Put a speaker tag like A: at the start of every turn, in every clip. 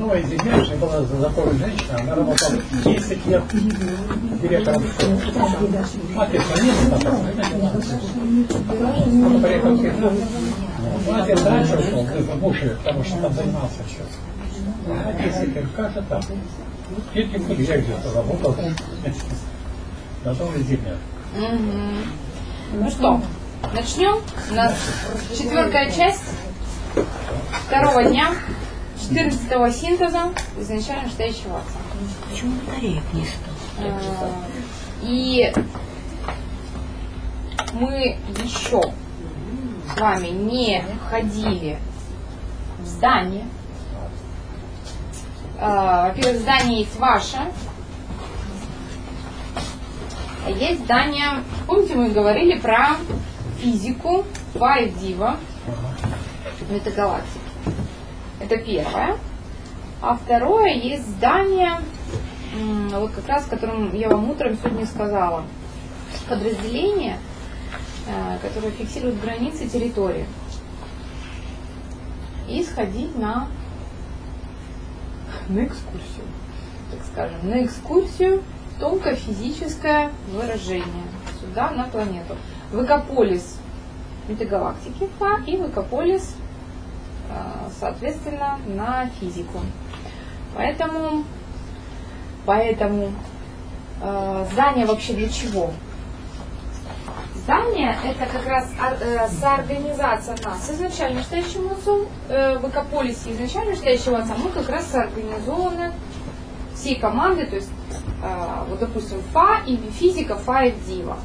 A: одной из земель была знакомая женщина, она работала 10 лет директором школы. Отец звонил, там он приехал в Китай. Отец раньше ушел, в Буши, потому что там занимался сейчас. Отец говорит, как же так? Эти были, я где-то работал на том же земле.
B: Ну что, начнем. У нас 4-я часть 2-го дня 14-го синтеза изначально настоящего отца.
C: Почему батареек не стало?
B: И мы еще с вами не ходили в здание. Во-первых, здание есть ваше. А есть здание, помните, мы говорили про физику Фа-Дива метагалактики. Это первое. А второе, есть здание, вот как раз, о котором я вам утром сегодня сказала. Подразделение, которое фиксирует границы территории. И сходить на экскурсию, так скажем, на экскурсию в тонкофизическое выражение сюда, на планету. Выкополис метагалактики Фа и Выкополис, соответственно, на физику. Поэтому здание вообще для чего? Здание — это как раз соорганизация нас изначально настоящим отцом. В Выкополисе изначально настоящего отца мы как раз соорганизованы всей командой, то есть вот допустим Фа и физика Фа-Дива.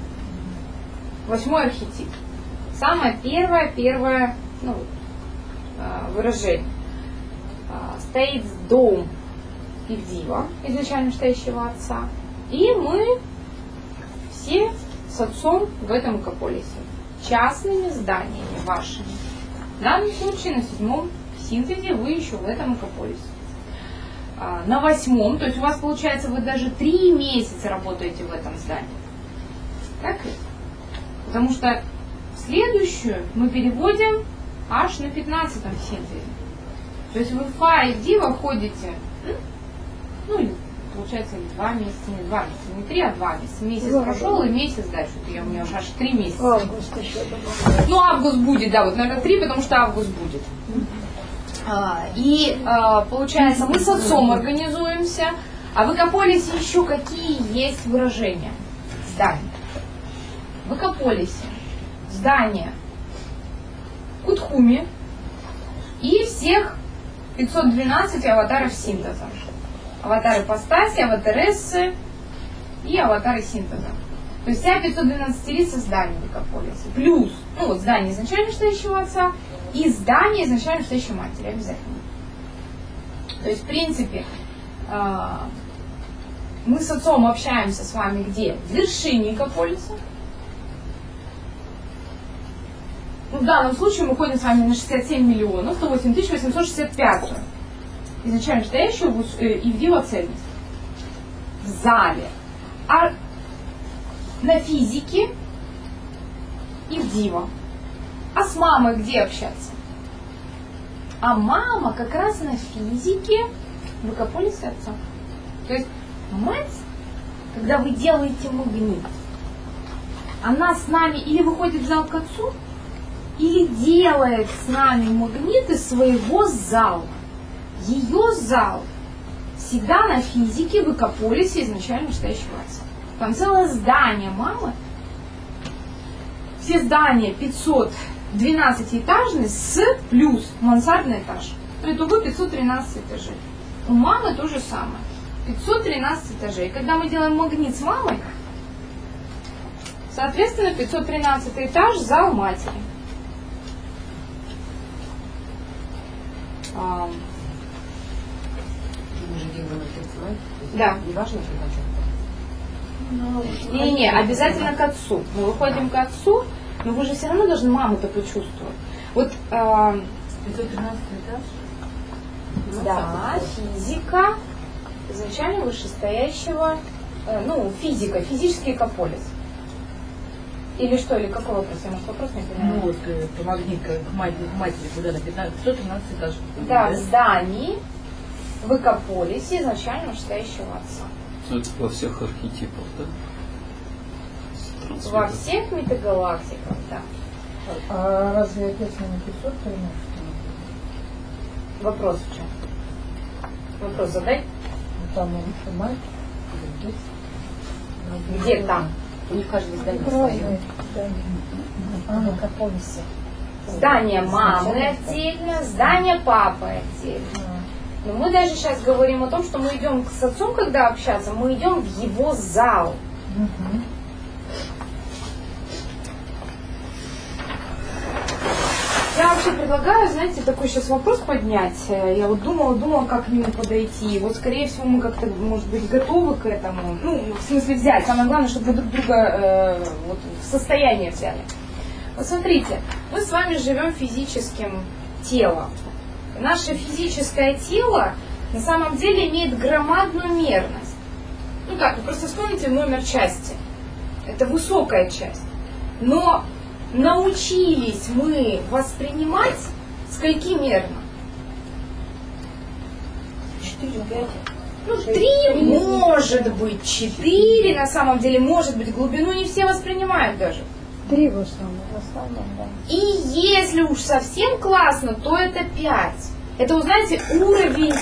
B: 8-й архетип. Самое первое выражение. Стоит дом Ивдива, изначально настоящего отца. И мы все с отцом в этом Выкополисе. Частными зданиями вашими. В данном случае на 7-м синтезе вы еще в этом Выкополисе. На 8-м, то есть у вас получается, вы даже 3 месяца работаете в этом здании. Так? Потому что следующую мы переводим аж на 15-м синтезе. То есть вы в Фа и Дива ходите, получается 2 месяца, не 2 месяца, не 3, а 2 месяца. Месяц прошел и месяц дальше. У меня уже аж 3 месяца.
C: Август еще добавляю.
B: Август будет, да, вот, наверное, 3, потому что август будет. Получается, мы с отцом организуемся, а в Выкополисе еще какие есть выражения зданий. В Выкополисе здание Кутхуми и всех 512 аватаров синтеза. Аватары ипостаси, аватарессы и аватары синтеза. То есть вся 512 лица зданий в Выкополисе. Плюс, здание изначально настоящего отца и здание изначально настоящей матери обязательно. То есть, в принципе, мы с отцом общаемся с вами где? В вершине Выкополиса. В данном случае мы ходим с вами на 67 миллионов, 108 865. Изначально настоящую Ивдива цельность. В зале. А на физике Ивдива. А с мамой где общаться? А мама как раз на физике в Выкополисе отца. То есть мать, когда вы делаете магнит, она с нами или выходит в зал к отцу, или делает с нами магнит из своего зала. Ее зал всегда на физике в Выкополисе изначально настоящего отца. Там целое здание мамы. Все здания 512-этажные с плюс мансардный этаж. Итого 513 этажей. У мамы то же самое. 513 этажей. Когда мы делаем магнит с мамой, соответственно, 513 этаж зал матери. Да.
C: Не важно,
B: Не, обязательно к отцу. Мы выходим к отцу, но вы же все равно должны маму-то почувствовать. Вот
C: 513 этаж?
B: Да, физика изначально вышестоящего, физика, физический Выкополис. Или что, или какой вопрос? Я, может, вопрос не понимаю.
C: Помогни к матери, куда на 513 этаж.
B: Да, в здании в экополисе изначально вышестоящего Отца.
D: Это во всех архетипах, да?
B: Во всех метагалактиках, да.
E: А разве отец не написал, что ему?
B: Вопрос в чем? Вопрос задай.
E: Там он мать, здесь.
B: Где там? У них каждое здание свое.
E: В экополисе.
B: Здание мамы отдельно, здание папы отдельно. Но мы даже сейчас говорим о том, что мы идем с отцом, когда общаться, мы идем в его зал. Я вообще предлагаю, знаете, такой сейчас вопрос поднять. Я вот думала, как к нему подойти. Вот, скорее всего, мы как-то, может быть, готовы к этому. Ну, в смысле взять. Самое главное, чтобы вы друг друга вот, в состояние взяли. Вот смотрите, мы с вами живем физическим телом. Наше физическое тело на самом деле имеет громадную мерность. Ну как, вы просто вспомните номер части. Это высокая часть. Но научились мы воспринимать сколькимерно?
C: 4-5.
B: Ну, 3, может быть, 4, на самом деле, может быть, глубину не все воспринимают даже.
E: 3 в основном, да.
B: И если уж совсем классно, то это 5. Это, вы знаете, уровень,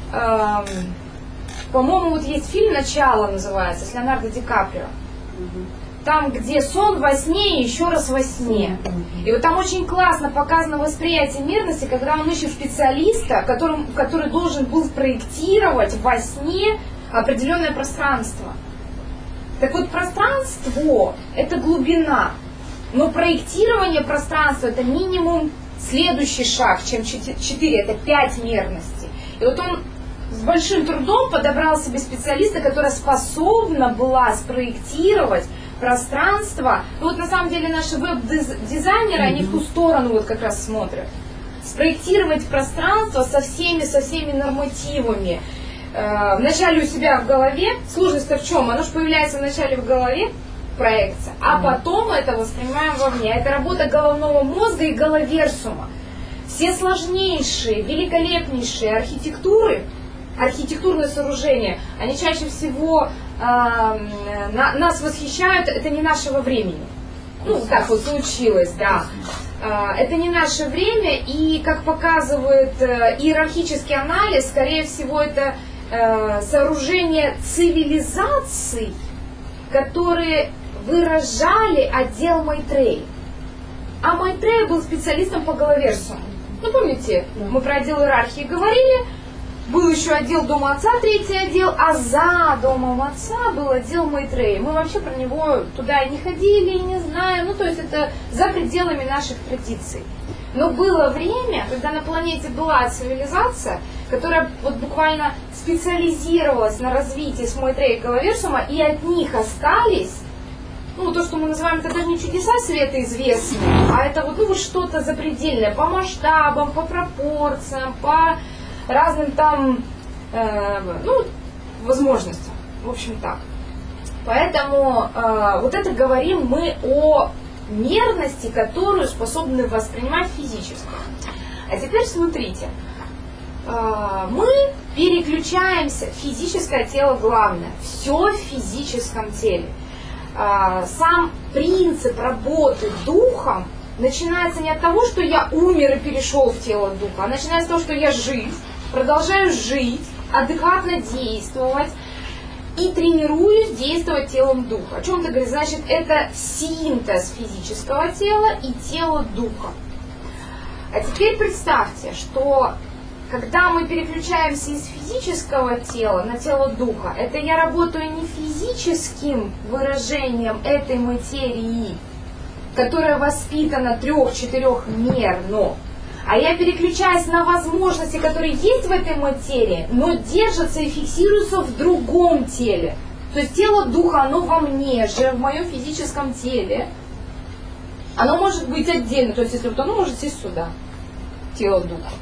B: по-моему, вот есть фильм «Начало» называется, с Леонардо Ди Каприо. Там, где сон во сне и еще раз во сне. И вот там очень классно показано восприятие мерности, когда он ищет специалиста, который должен был спроектировать во сне определенное пространство. Так вот, пространство – это глубина, но проектирование пространства – это минимум следующий шаг, чем 4, это 5 мерностей. И вот он с большим трудом подобрал себе специалиста, которая способна была спроектировать пространство. Ну вот на самом деле наши веб-дизайнеры, они в ту сторону вот как раз смотрят. Спроектировать пространство со всеми нормативами. Вначале у себя в голове, сложность-то в чем? Оно же появляется вначале в голове, проекция, а потом мы это воспринимаем вовне. Это работа головного мозга и головерсума. Все сложнейшие, великолепнейшие архитектурные сооружения, они чаще всего нас восхищают, это не нашего времени. Ну, так вот случилось, да. Это не наше время, и, как показывает иерархический анализ, скорее всего, это сооружение цивилизаций, которые выражали отдел Майтреи. А Майтрея был специалистом по головерсуму. Ну, помните, мы про отдел иерархии говорили. Был еще отдел Дома Отца, 3-й отдел, а за Домом Отца был отдел Майтреи. Мы вообще про него туда и не ходили, и не знаем. Ну, то есть это за пределами наших традиций. Но было время, когда на планете была цивилизация, которая вот буквально специализировалась на развитии с Майтреи и головерсума, и от них остались, ну, то, что мы называем, это даже не чудеса света известные, а это вот, ну, вот что-то запредельное по масштабам, по пропорциям, по разным там, возможностям. В общем, так. Поэтому вот это говорим мы о мерности, которую способны воспринимать физически. А теперь смотрите. Мы переключаемся. Физическое тело главное. Все в физическом теле. Сам принцип работы духом начинается не от того, что я умер и перешел в тело духа, а начинается с того, что я жив, продолжаю жить, адекватно действовать и тренируюсь действовать телом духа. О чем это говорит? Значит, это синтез физического тела и тела духа. А теперь представьте, что когда мы переключаемся из физического тела на тело духа, это я работаю не физическим выражением этой материи, которая воспитана 3-4-мерно, а я переключаюсь на возможности, которые есть в этой материи, но держатся и фиксируются в другом теле. То есть тело духа, оно во мне же, в моем физическом теле. Оно может быть отдельно, то есть если вот оно может сесть сюда, тело духа.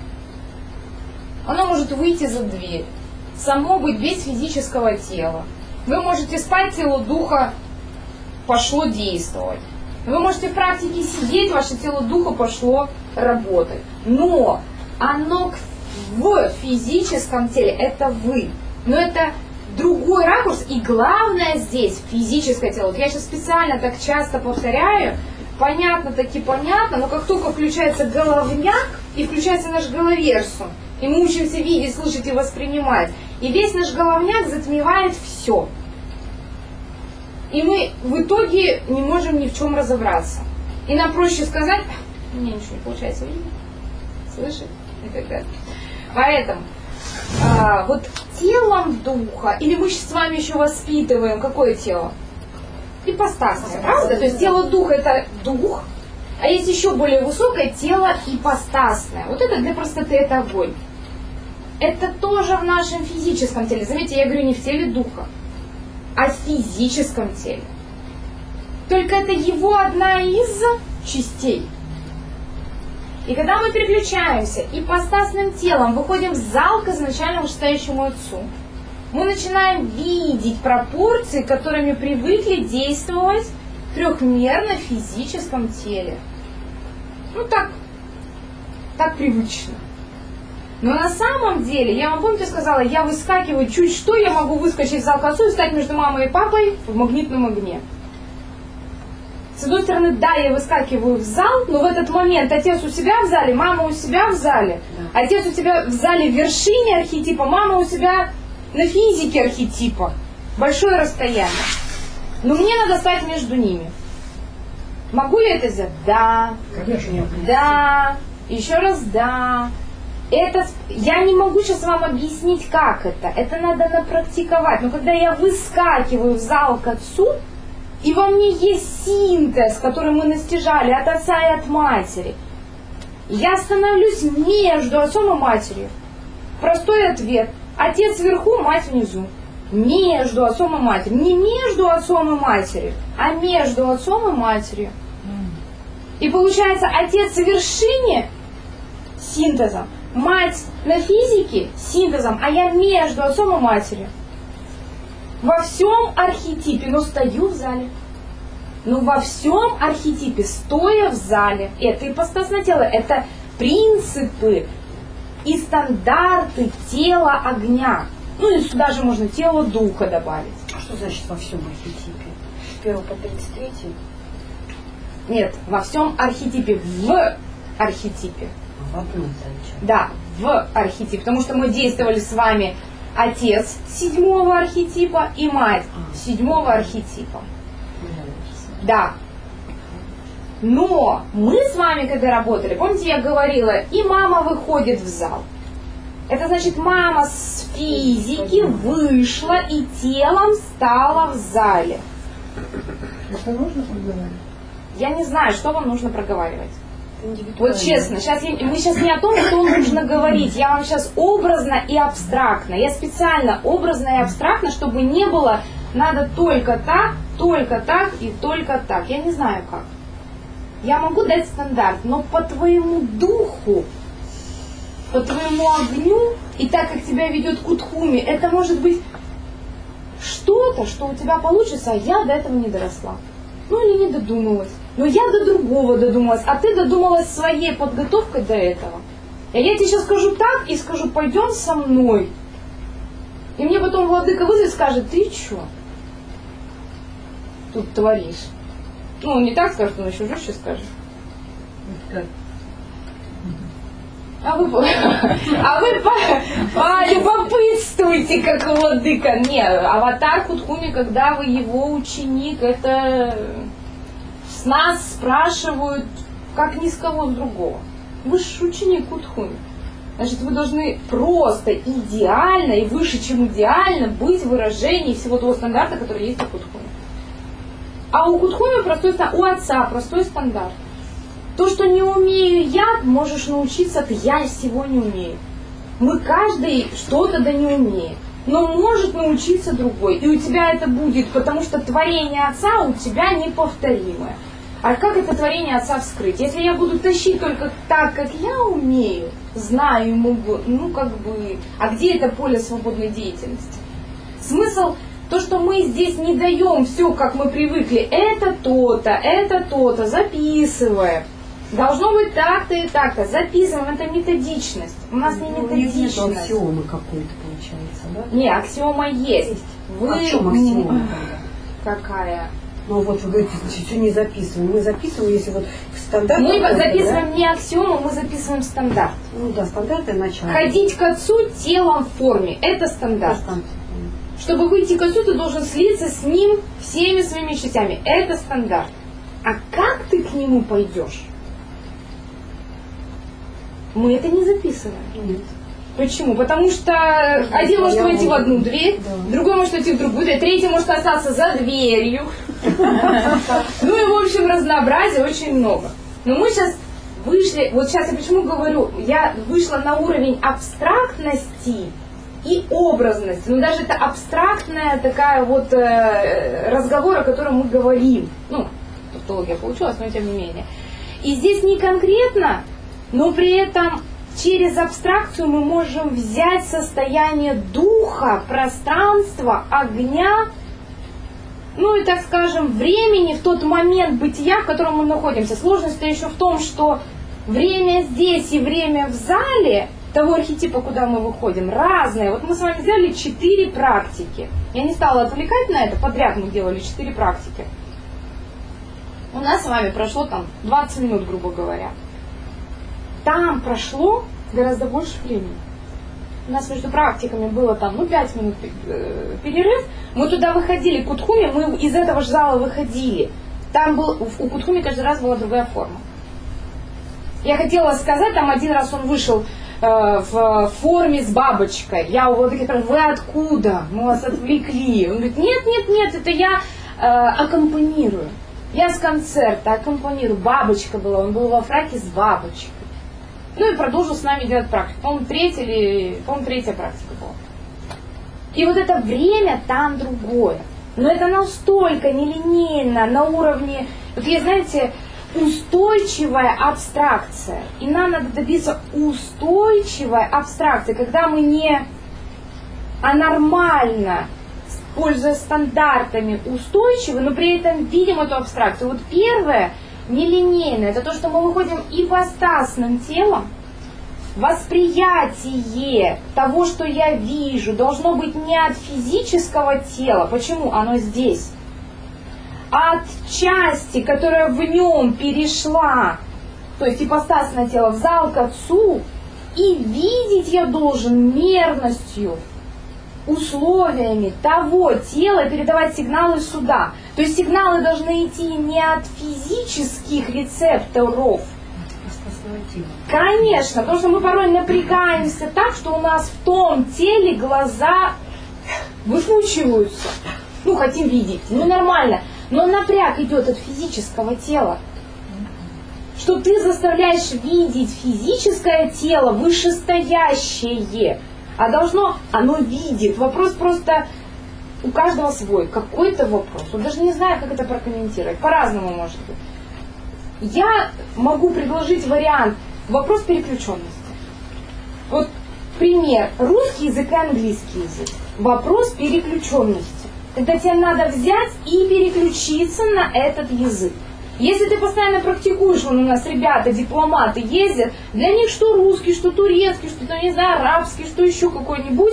B: Оно может выйти за дверь, само быть без физического тела. Вы можете спать, тело духа пошло действовать. Вы можете в практике сидеть, ваше тело духа пошло работать. Но оно к в физическом теле, это вы. Но это другой ракурс, и главное здесь физическое тело. Вот я сейчас специально так часто повторяю, понятно, таки понятно, но как только включается головняк и включается наш головерсум, и мы учимся видеть, слышать и воспринимать, и весь наш головняк затмевает все. И мы в итоге не можем ни в чем разобраться. И нам проще сказать, у меня ничего не получается видеть, слышать и так далее. Поэтому вот телом духа, или мы с вами еще воспитываем, какое тело? Ипостасное, правда? То есть тело духа это дух, а есть еще более высокое тело ипостасное. Вот это для простоты это огонь. Это тоже в нашем физическом теле. Заметьте, я говорю не в теле духа, а в физическом теле. Только это его одна из частей. И когда мы переключаемся ипостасным телом, выходим в зал к изначально вышестоящему Отцу, мы начинаем видеть пропорции, которыми привыкли действовать в трехмерном физическом теле. Ну так привычно. Но на самом деле, я вам помните, сказала, я выскакиваю чуть что, я могу выскочить в зал к Отцу и встать между мамой и папой в магнитном огне. С одной стороны, да, я выскакиваю в зал, но в этот момент отец у себя в зале, мама у себя в зале. Отец у тебя в зале в вершине архетипа, мама у себя на физике архетипа. Большое расстояние. Но мне надо стать между ними. Могу ли это сделать? Да.
A: Конечно.
B: Да. Еще раз да. Я не могу сейчас вам объяснить, как это. Это надо напрактиковать. Но когда я выскакиваю в зал к Отцу, и во мне есть синтез, который мы настижали от отца и от матери, я становлюсь между отцом и матерью. Простой ответ. Отец вверху, мать внизу. Между отцом и матерью. Не между отцом и матерью, а между отцом и матерью. И получается, отец в вершине синтезом, мать на физике синтезом, а я между отцом и матерью. Во всем архетипе, но стою в зале. Но во всем архетипе, стоя в зале, это ипостасное тело, это принципы и стандарты тела огня. Ну и сюда же можно тело духа добавить.
C: А что значит во всем архетипе? С 1 по 33?
B: Нет, во всем архетипе, в архетипе.
C: В одном замечательно.
B: Да, в архетипе, потому что мы действовали с вами отец 7-го архетипа и мать 7-го архетипа. Да. Но мы с вами, когда работали, помните, я говорила, и мама выходит в зал. Это значит, мама с физики вышла и телом стала в зале.
E: Это нужно проговаривать?
B: Я не знаю, что вам нужно проговаривать. Вот честно, мы сейчас не о том, что нужно говорить. Я вам сейчас образно и абстрактно. Я специально образно и абстрактно, чтобы не было надо только так и только так. Я не знаю как. Я могу дать стандарт, но по твоему духу, по твоему огню, и так как тебя ведет Кутхуми, это может быть что-то, что у тебя получится, а я до этого не доросла. Ну или не додумалась. Но я до другого додумалась, а ты додумалась своей подготовкой до этого. И я тебе сейчас скажу так и скажу, пойдем со мной. И мне потом владыка вызовет и скажет, ты что тут творишь? Ну, он не так скажет, он еще жестче скажет. А вы полюбопытствуйте, как владыка. Не, аватар Кутхуми, когда вы его ученик, это с нас спрашивают, как ни с кого с другого. Вы же ученик Кутхуми. Значит, вы должны просто идеально и выше, чем идеально быть в выражении всего того стандарта, который есть у Кутхуми. А у Кутхуми простой стандарт, у отца простой стандарт. То, что не умею я, можешь научиться ты. Я всего не умею. Мы каждый что-то да не умеет. Но может научиться другой. И у тебя это будет, потому что творение отца у тебя неповторимое. А как это творение отца вскрыть? Если я буду тащить только так, как я умею, знаю и могу, а где это поле свободной деятельности? Смысл, то, что мы здесь не даем все, как мы привыкли, это то-то, записываем. Должно быть так-то и так-то. Записываем, это методичность. У нас не методичность.
C: Нет аксиомы какой-то получается, да?
B: Не, аксиома есть. Вы...
C: А в чем аксиома тогда?
B: Какая?
C: Ну вот вы говорите, все не записываем. Мы записываем, если вот стандарт.
B: Мы записываем, да? Не аксиому, мы записываем стандарт.
C: Ну да, стандарт и начало.
B: Ходить к отцу телом в форме. Это стандарт. Чтобы выйти к отцу, ты должен слиться с ним всеми своими частями. Это стандарт. А как ты к нему пойдешь? Мы это не записываем.
C: Нет.
B: Почему? Потому что один может войти в одну дверь, да. Другой может войти в другую дверь, третий может остаться за дверью. Ну и, в общем, разнообразия очень много. Но мы сейчас вышли, вот сейчас я почему говорю, я вышла на уровень абстрактности и образности. Но даже это абстрактная такая вот разговор, о котором мы говорим. Ну, тавтология получилась, но тем не менее. И здесь не конкретно, но при этом через абстракцию мы можем взять состояние духа, пространства, огня, ну и, так скажем, времени в тот момент бытия, в котором мы находимся. Сложность-то еще в том, что время здесь и время в зале того архетипа, куда мы выходим, разное. Вот мы с вами сделали 4 практики. Я не стала отвлекать на это, подряд мы делали 4 практики. У нас с вами прошло там 20 минут, грубо говоря. Там прошло гораздо больше времени. У нас между практиками было там, 5 минут перерыв. Мы туда выходили, к Кутхуме, мы из этого же зала выходили. Там был, у Кутхуме каждый раз была другая форма. Я хотела сказать, там один раз он вышел в форме с бабочкой. Я его такая спрашиваю, вы откуда? Мы вас отвлекли. Он говорит, нет, это я аккомпанирую. Я с концерта аккомпанирую. Бабочка была, он был во фраке с бабочкой. Ну и продолжил с нами делать практику. По-моему, третья практика была. И вот это время там другое. Но это настолько нелинейно, на уровне, вот есть, знаете, устойчивая абстракция. И нам надо добиться устойчивой абстракции, когда мы не анормально, пользуясь стандартами, устойчивы, но при этом видим эту абстракцию. Вот первое, нелинейное, это то, что мы выходим ипостасным телом. Восприятие того, что я вижу, должно быть не от физического тела. Почему? Оно здесь. А от части, которая в нем перешла, то есть ипостасное тело, в зал к отцу, и видеть я должен мерностью, условиями того тела, передавать сигналы сюда. То есть сигналы должны идти не от физических рецепторов. Конечно, потому что мы порой напрягаемся так, что у нас в том теле глаза выпучиваются. Хотим видеть, нормально. Но напряг идет от физического тела. Что ты заставляешь видеть физическое тело вышестоящее. А оно видит. Вопрос просто у каждого свой. Какой-то вопрос. Он даже не знаю, как это прокомментировать. По-разному может быть. Я могу предложить вариант. Вопрос переключенности. Вот пример. Русский язык и английский язык. Вопрос переключенности. Когда тебе надо взять и переключиться на этот язык. Если ты постоянно практикуешь, у нас ребята, дипломаты ездят, для них что русский, что турецкий, что, не знаю, арабский, что еще какой-нибудь.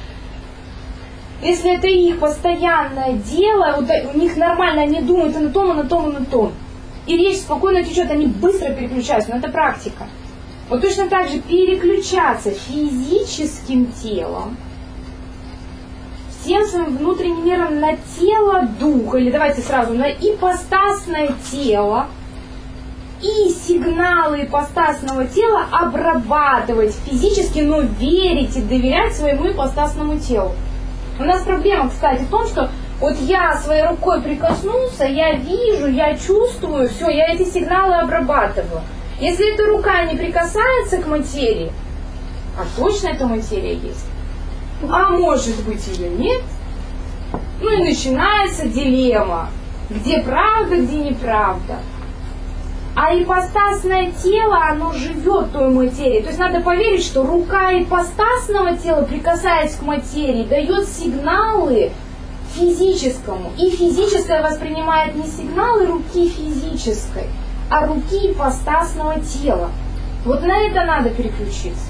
B: Если это их постоянное дело, вот у них нормально, они думают и на том, и на том, и на том. И речь спокойно течет, они быстро переключаются, но это практика. Вот точно так же переключаться физическим телом, всем своим внутренним миром на тело духа, или давайте сразу на ипостасное тело, и сигналы ипостасного тела обрабатывать физически, но верить и доверять своему ипостасному телу. У нас проблема, кстати, в том, что вот я своей рукой прикоснулся, я вижу, я чувствую, все, я эти сигналы обрабатываю. Если эта рука не прикасается к материи, а точно эта материя есть, а может быть ее нет, и начинается дилемма, где правда, где неправда. А ипостасное тело, оно живет той материей. То есть надо поверить, что рука ипостасного тела, прикасаясь к материи, дает сигналы физическому. И физическое воспринимает не сигналы руки физической, а руки ипостасного тела. Вот на это надо переключиться.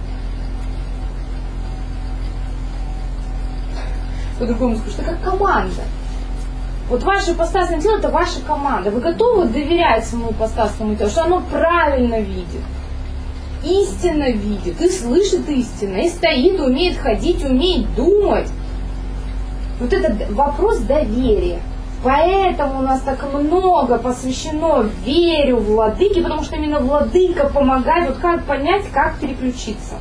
B: По-другому скажу, что как команда. Вот ваше ипостасное тело – это ваша команда. Вы готовы доверять своему ипостасному телу, что оно правильно видит, истинно видит, и слышит истинно, и стоит, умеет ходить, умеет думать. Вот это вопрос доверия. Поэтому у нас так много посвящено вере в владыке, потому что именно владыка помогает, вот как понять, как переключиться.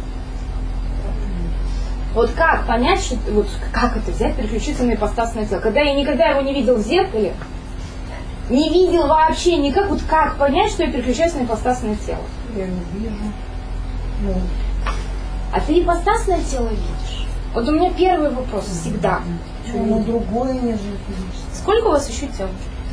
B: Вот как понять, что, вот как это взять, переключиться на ипостасное тело. Когда я никогда его не видел в зеркале, не видел вообще никак, вот как понять, что я переключаюсь на ипостасное тело.
E: Я не вижу. Ну,
B: А ты ипостасное тело видишь? Вот у меня первый вопрос всегда.
E: оно другое, нежели физическое.
B: Сколько у вас еще тел?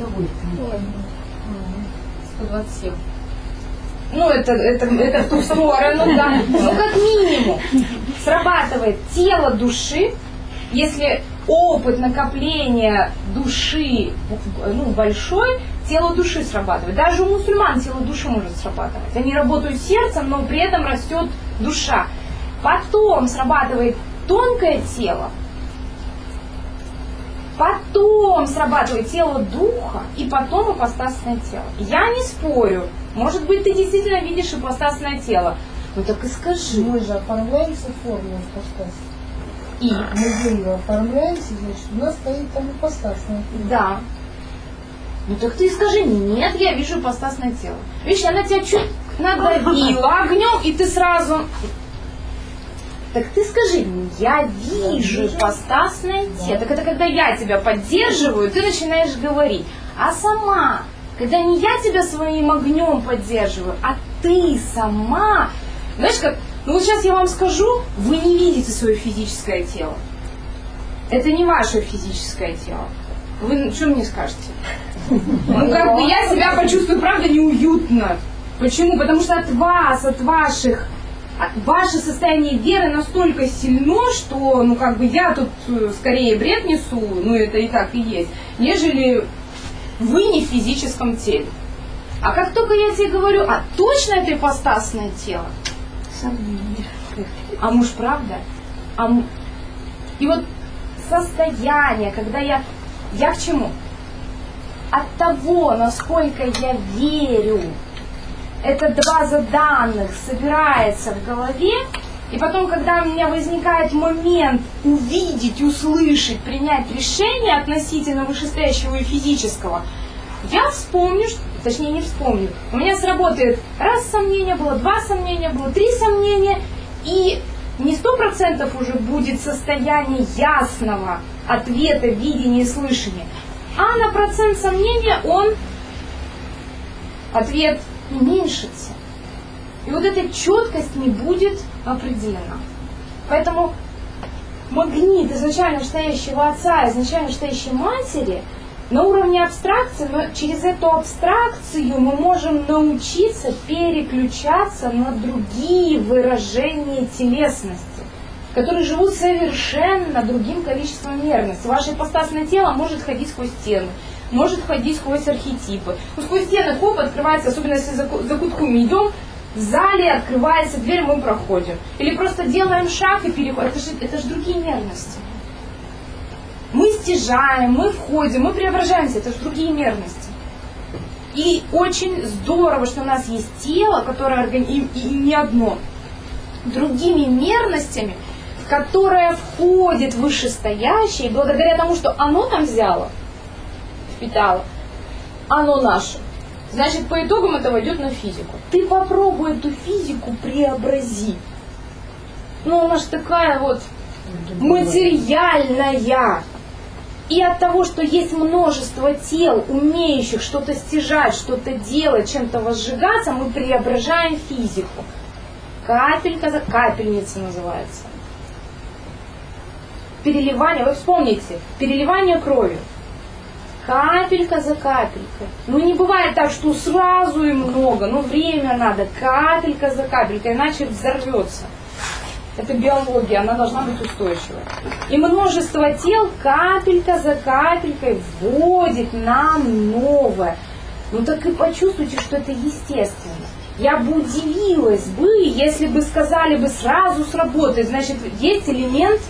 C: 127.
B: Ну, это в ту сторону, да. Ну, как минимум, срабатывает тело души, если опыт накопления души большой, тело души срабатывает. Даже у мусульман тело души может срабатывать. Они работают сердцем, но при этом растет душа. Потом срабатывает тонкое тело, потом срабатывает тело духа, и потом ипостасное тело. Я не спорю. Может быть, ты действительно видишь ипостасное тело. Ну так и скажи.
E: Мы же оформляемся в форму ипостаси.
B: И?
E: Мы деньги оформляемся, значит, у нас стоит там ипостасное.
B: Да. Ну так ты и скажи, нет, я вижу ипостасное тело. Видишь, она тебя чуть надавила огнем, и ты сразу... Так ты скажи, я вижу ипостасное тело. Так это когда я тебя поддерживаю, ты начинаешь говорить. А сама, когда не я тебя своим огнем поддерживаю, а ты сама... Знаешь как, ну вот сейчас я вам скажу, вы не видите свое физическое тело. Это не ваше физическое тело. Вы что мне скажете? Ну как бы я себя почувствую, правда, неуютно. Почему? Потому что от вас, от ваших... Ваше состояние веры настолько сильно, что, ну, как бы я тут скорее бред несу, ну, это и так и есть, нежели вы не в физическом теле. А как только я тебе говорю, а точно это ипостасное тело? Сомнение. А муж, правда? И вот состояние, когда я к чему? От того, насколько я верю, эта база данных собирается в голове, и потом, когда у меня возникает момент увидеть, услышать, принять решение относительно вышестоящего и физического, я вспомню, точнее не вспомню, у меня сработает раз сомнение было, два сомнения было, три сомнения, и не 100% уже будет состояние ясного ответа, видения и слышания, а на процент сомнения ответ уменьшится. И вот эта четкость не будет определена. Поэтому магнит изначально стоящего отца, изначально стоящей матери на уровне абстракции, но через эту абстракцию мы можем научиться переключаться на другие выражения телесности, которые живут совершенно другим количеством мерности. Ваше ипостасное тело может ходить сквозь стены, может ходить сквозь архетипы. Ну, сквозь стены хоп, открывается, особенно если за кутками идем, в зале открывается дверь, мы проходим. Или просто делаем шаг и переходим. Это же другие мерности. Мы стяжаем, мы входим, мы преображаемся. Это же другие мерности. И очень здорово, что у нас есть тело, которое и не одно, другими мерностями, в которое входит вышестоящее, и благодаря тому, что оно там взяло, впитало, оно наше. Значит, по итогам это войдет на физику. Ты попробуй эту физику преобрази. Ну, она же такая вот материальная. И от того, что есть множество тел, умеющих что-то стяжать, что-то делать, чем-то возжигаться, мы преображаем физику. Капелька за капельница называется. Переливание, вы вспомните, переливание крови. Капелька за капелькой. Ну не бывает так, что сразу и много, но время надо, капелька за капелькой, иначе взорвется. Это биология, она должна быть устойчивой. И множество тел капелька за капелькой вводит нам новое. Ну так и почувствуйте, что это естественно. Я бы удивилась бы, если бы сказали бы сразу сработает. Значит, есть элемент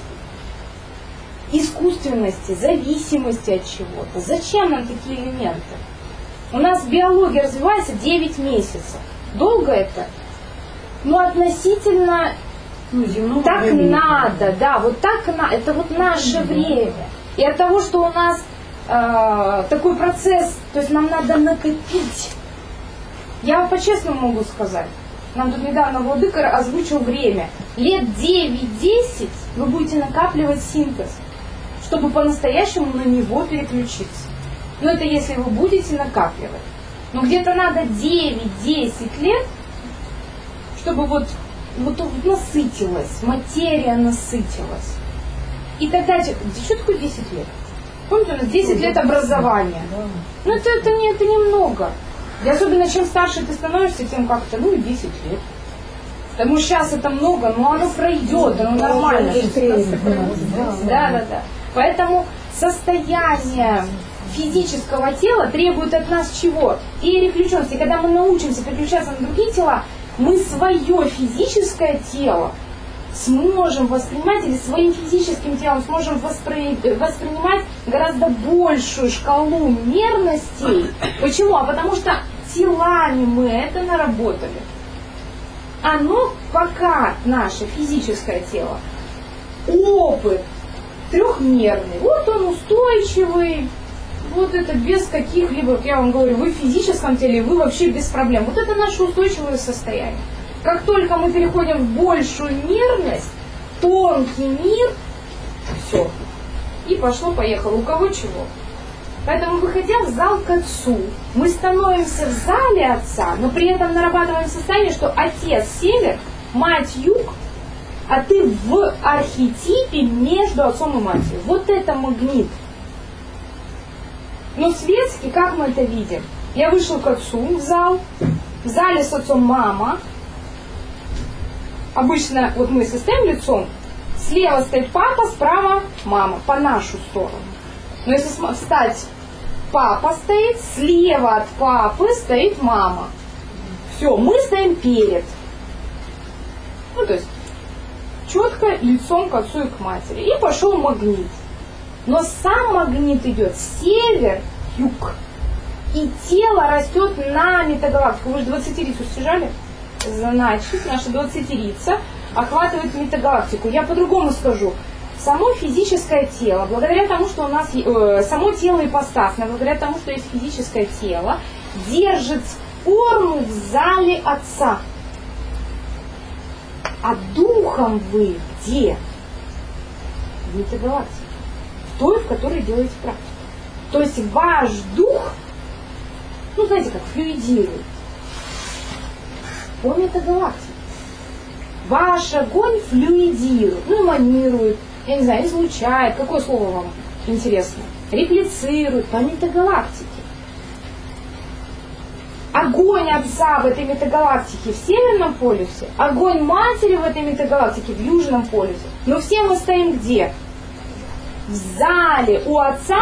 B: искусственности, зависимости от чего-то. Зачем нам такие элементы? У нас биология развивается 9 месяцев. Долго это? Ну, относительно так времени. Надо, да, вот так надо. Это вот наше время. И от того, что у нас такой процесс, то есть нам надо накопить. Я вам по-честному могу сказать. Нам тут недавно владыка озвучил время. Лет 9-10 вы будете накапливать синтез, чтобы по-настоящему на него переключиться. Но это если вы будете накапливать. Но где-то надо 9-10 лет, чтобы вот насытилась, материя насытилась. И тогда, что такое 10 лет? Помните, у нас 10 лет образования. Ну это немного. И особенно чем старше ты становишься, тем как-то, 10 лет. Потому что сейчас это много, но оно пройдет, оно нормально. Да. Поэтому состояние физического тела требует от нас чего? Переключенности. И когда мы научимся переключаться на другие тела, мы свое физическое тело сможем воспринимать, или своим физическим телом сможем воспринимать гораздо большую шкалу мерностей. Почему? А потому что телами мы это наработали. Оно пока наше физическое тело, опыт трехмерный, вот он устойчивый, вот это без каких-либо, я вам говорю, вы в физическом теле, вы вообще без проблем. Вот это наше устойчивое состояние. Как только мы переходим в большую мерность, тонкий мир, все. И пошло-поехало. У кого чего. Поэтому, выходя в зал к Отцу, мы становимся в зале Отца, но при этом нарабатываем состояние, что Отец север, Мать юг, а ты в архетипе между Отцом и Матерью. Вот это магнит. Но светски, как мы это видим? Я вышел к Отцу в зал, в зале с Отцом мама. Обычно вот мы состоим лицом, слева стоит папа, справа мама, по нашу сторону. Но если встать, папа стоит, слева от папы стоит мама. Все, мы стоим перед. Ну, то есть, четко лицом к Отцу и к Матери. И пошел магнит. Но сам магнит идет север-юг. И тело растет на метагалактику. Вы же 20-рицу стяжали? Значит, наша 20-рица охватывает метагалактику. Я по-другому скажу. Само физическое тело, благодаря тому, что у нас само тело ипостасное, благодаря тому, что есть физическое тело, держит форму в зале Отца. А духом вы где? В метагалактике. В той, в которой делаете практику. То есть ваш дух, знаете, как флюидирует по метагалактике. Ваш огонь флюидирует, эманирует, я не знаю, излучает, какое слово вам интересно, реплицирует по метагалактике. Огонь Отца в этой метагалактике в Северном полюсе, огонь Матери в этой метагалактике в Южном полюсе. Но все мы стоим где? В зале у Отца,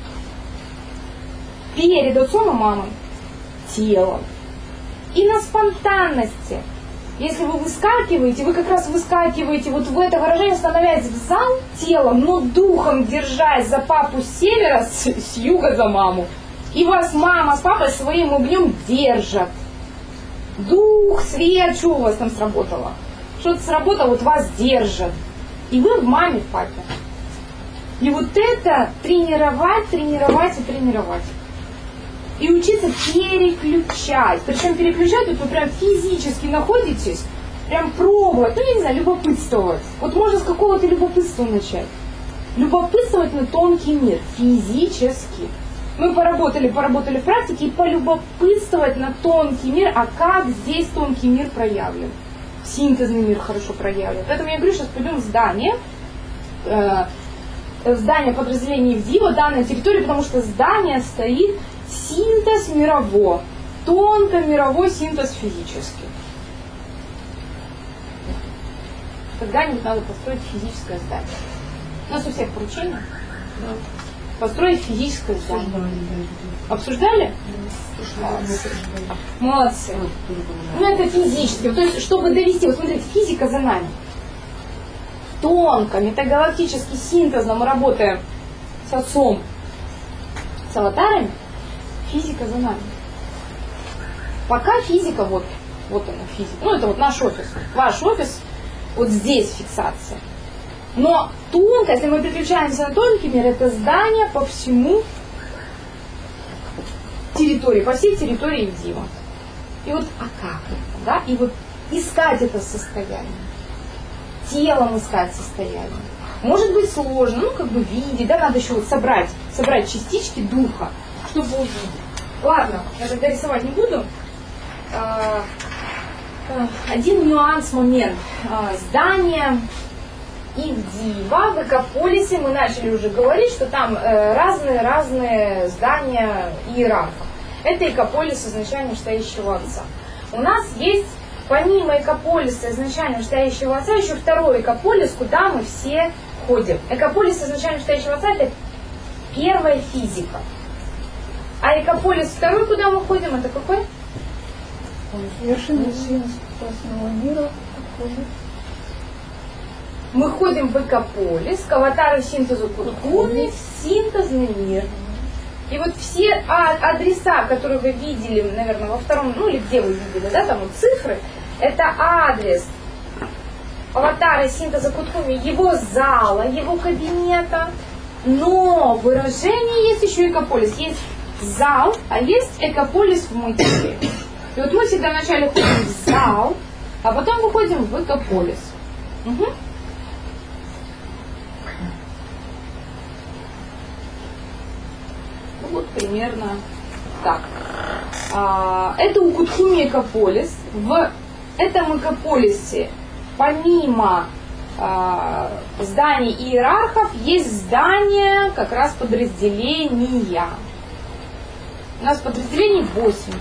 B: перед Отцом и Мамой, телом. И на спонтанности. Если вы выскакиваете, вы как раз выскакиваете вот в это выражение, становясь в зал телом, но духом держась за папу с севера, с юга за маму. И вас мама с папой своим огнем держат. Дух, свет, что у вас там сработало? Что-то сработало, вот вас держат. И вы в маме, в папе. И вот это тренировать. И учиться переключать. Причем переключать, вот вы прям физически находитесь, прям пробовать, я не знаю, любопытствовать. Вот можно с какого-то любопытства начать. Любопытствовать на тонкий мир, физически. Мы поработали в практике и полюбопытствовать на тонкий мир, а как здесь тонкий мир проявлен. Синтезный мир хорошо проявлен. Поэтому я говорю, сейчас пойдем в здание подразделения ВДИВа, данной территории, потому что здание стоит синтез мировой, тонко-мировой синтез физический. Когда-нибудь надо построить физическое здание. У нас у всех поручения. построить физическое здание. Обсуждали? Молодцы. Ну это физически. То есть, чтобы довести, вот смотрите, физика за нами. Тонко, метагалактически, синтезно мы работаем с отцом, с аватарами. Физика за нами. Пока физика, вот она физика. Ну это вот наш офис. Ваш офис, вот здесь фиксация. Но тонко, если мы переключаемся на тонкий мир, это здание по всему территории, по всей территории Ивдива. И вот, а как это, да? И вот искать это состояние. Телом искать состояние. Может быть сложно, ну как бы видеть, да, надо еще вот собрать частички духа, чтобы увидеть. Ладно, я тогда рисовать не буду. Один нюанс, момент. Здание Ивдива, в Экополисе, мы начали уже говорить, что там разные здания иерархов. Это Экополис изначально вышестоящего отца. У нас есть, помимо Экополиса изначально вышестоящего отца, еще второй Экополис, куда мы все ходим. Экополис изначально вышестоящего отца — это первая физика. А Экополис второй, куда мы ходим, это какой?
E: Вершина синтезного мира.
B: Мы ходим в Экополис, к аватару синтезу Куркуми, в синтезный мир. И вот все адреса, которые вы видели, наверное, во втором, ну или где вы видели, да, там вот цифры, это адрес аватара синтеза Куркуми, его зала, его кабинета. Но выражение есть еще Экополис. Есть зал, а есть Экополис в мытье. И вот мы всегда вначале ходим в зал, а потом выходим в Экополис. Угу. Вот примерно так. Это у Кутхуми Экополис. В этом Экополисе помимо зданий иерархов есть здания как раз подразделения. У нас подразделений 80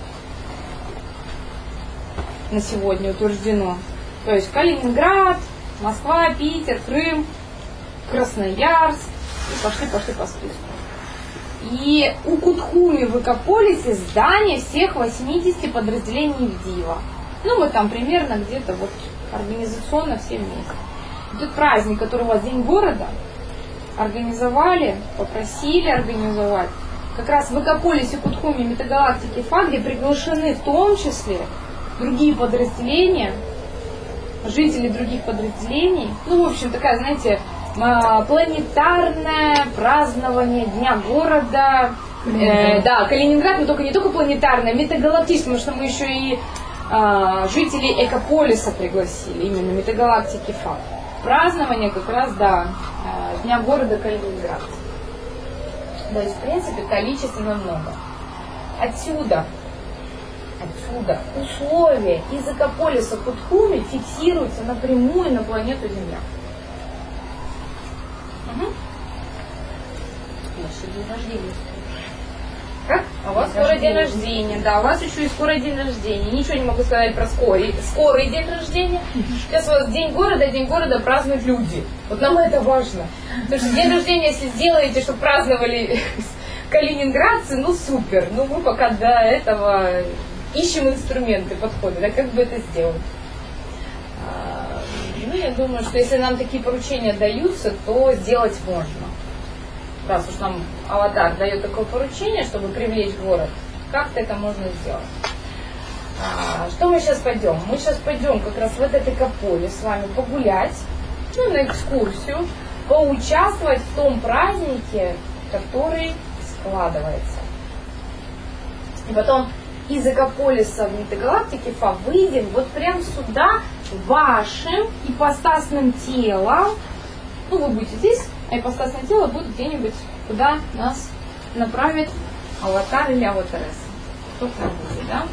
B: на сегодня утверждено. То есть Калининград, Москва, Питер, Крым, Красноярск. И пошли по списку. И у Кутхуми в Экополисе здание всех 80 подразделений Ивдива. Ну, мы там примерно где-то вот организационно все вместе. Этот праздник, который у вас День города, организовали, попросили организовать. Как раз в Экополисе Кутхуми Метагалактики Фа, где приглашены в том числе другие подразделения, жители других подразделений. Ну, в общем, такая, знаете, планетарное празднование Дня города. Да, Калининград, но только не только планетарное, метагалактическое, потому что мы еще и жителей Экополиса пригласили, именно метагалактики Фа. Празднование как раз, да, Дня города Калининград. То есть, в принципе, количественно много. Отсюда условия из Экополиса Кутхуми фиксируются напрямую на планету Земля. Угу.
C: Наше день рождения.
B: Как? А у вас скоро день рождения, да, у вас еще и скоро день рождения. Ничего не могу сказать про скорый день рождения. Сейчас у вас день города празднуют люди. Вот нам это важно. Потому что день рождения, если сделаете, чтобы праздновали калининградцы, ну супер. Ну мы пока до этого ищем инструменты, подходы, да, как бы это сделать. Ну, я думаю, что если нам такие поручения даются, то сделать можно. Раз уж нам аватар дает такое поручение, чтобы привлечь город, как-то это можно сделать. Что мы сейчас пойдем? Мы сейчас пойдем как раз в этот Экополис с вами погулять, ну, на экскурсию, поучаствовать в том празднике, который складывается. И потом из Экополиса в Метагалактике Фа выйдем вот прям сюда вашим ипостасным телом. Ну, вы будете здесь, а ипостасное тело будет где-нибудь, куда нас направит аватар или аватаресса. Кто к нам будет, да?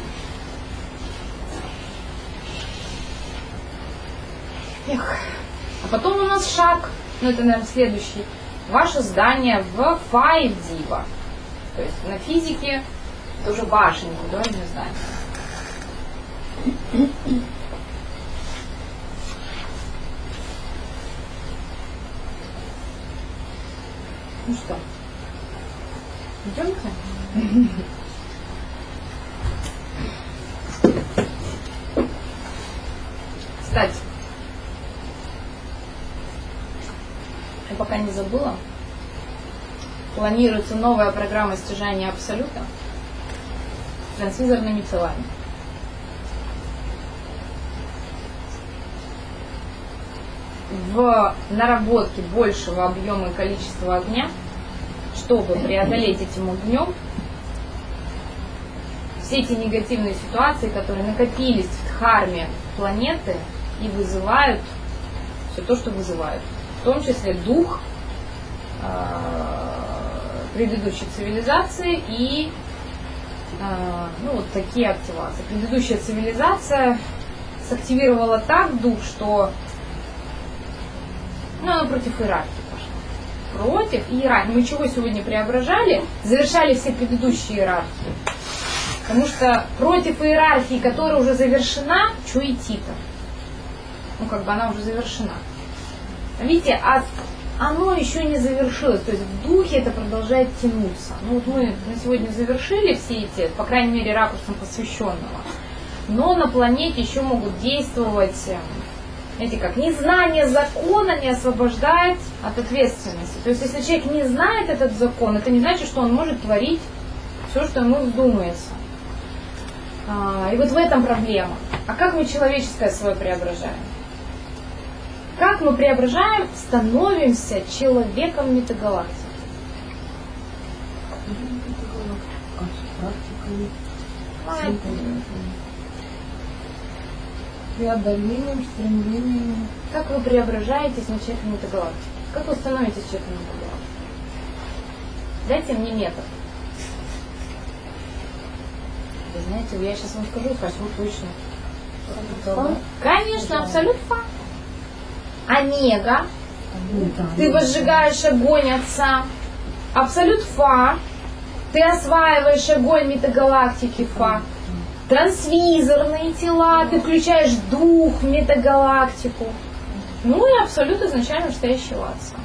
B: Эх. А потом у нас шаг, ну это, наверное, следующий, ваше здание в Фа Ивдива. То есть на физике это уже ваше индивидуальное здание. Ну что, Идемте. Кстати, я пока не забыла, планируется новая программа стяжания абсолюта трансвизорными телами. В наработке большего объема и количества огня, чтобы преодолеть этим огнем все эти негативные ситуации, которые накопились в дхарме планеты и вызывают все то, что вызывают. В том числе дух предыдущей цивилизации и вот такие активации. Предыдущая цивилизация сактивировала так дух, что она против иерархии пошла. Против иерархии. Мы чего сегодня преображали? Завершали все предыдущие иерархии. Потому что против иерархии, которая уже завершена, что идти-то? Она уже завершена. Видите, оно еще не завершилось. То есть в духе это продолжает тянуться. Мы на сегодня завершили все эти, по крайней мере, ракурсом посвященного. Но на планете еще могут действовать, знаете, как незнание закона не освобождает от ответственности. То есть если человек не знает этот закон, это не значит, что он может творить все, что ему вздумается. И вот в этом проблема. А как мы человеческое свое преображаем? Как мы преображаем, становимся человеком метагалактики?
E: Преодолением, стремлением.
B: Как вы преображаетесь на человека метагалактики? Как вы становитесь человеком метагалактики? Дайте мне метод. Вы знаете, я сейчас вам скажу, точно. Конечно, абсолют фа. Омега. Ты возжигаешь огонь Отца. Абсолют фа. Ты осваиваешь огонь метагалактики фа. Трансвизорные тела. Ты включаешь дух в метагалактику. И абсолют изначально настоящего Отца.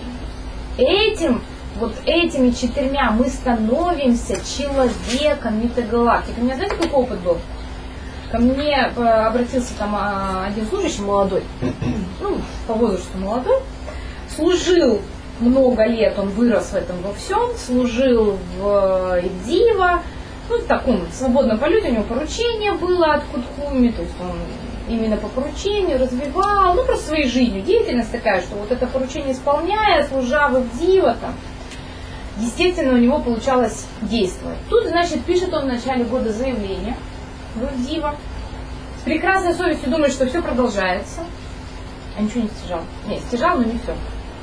B: Этими четырьмя мы становимся человеком метагалактики. У меня, знаете, какой опыт был? Ко мне обратился там один служащий молодой, по возрасту молодой, служил много лет, он вырос в этом во всем, служил в Дива, в таком свободном полете, у него поручение было от Кутхуми, то есть он именно по поручению развивал, просто своей жизнью, деятельность такая, что вот это поручение исполняя, служа в Дива, естественно, у него получалось действовать. Тут, пишет он в начале года заявление в Дива, с прекрасной совестью думает, что все продолжается, а ничего не стяжал. Нет, стяжал, но не все.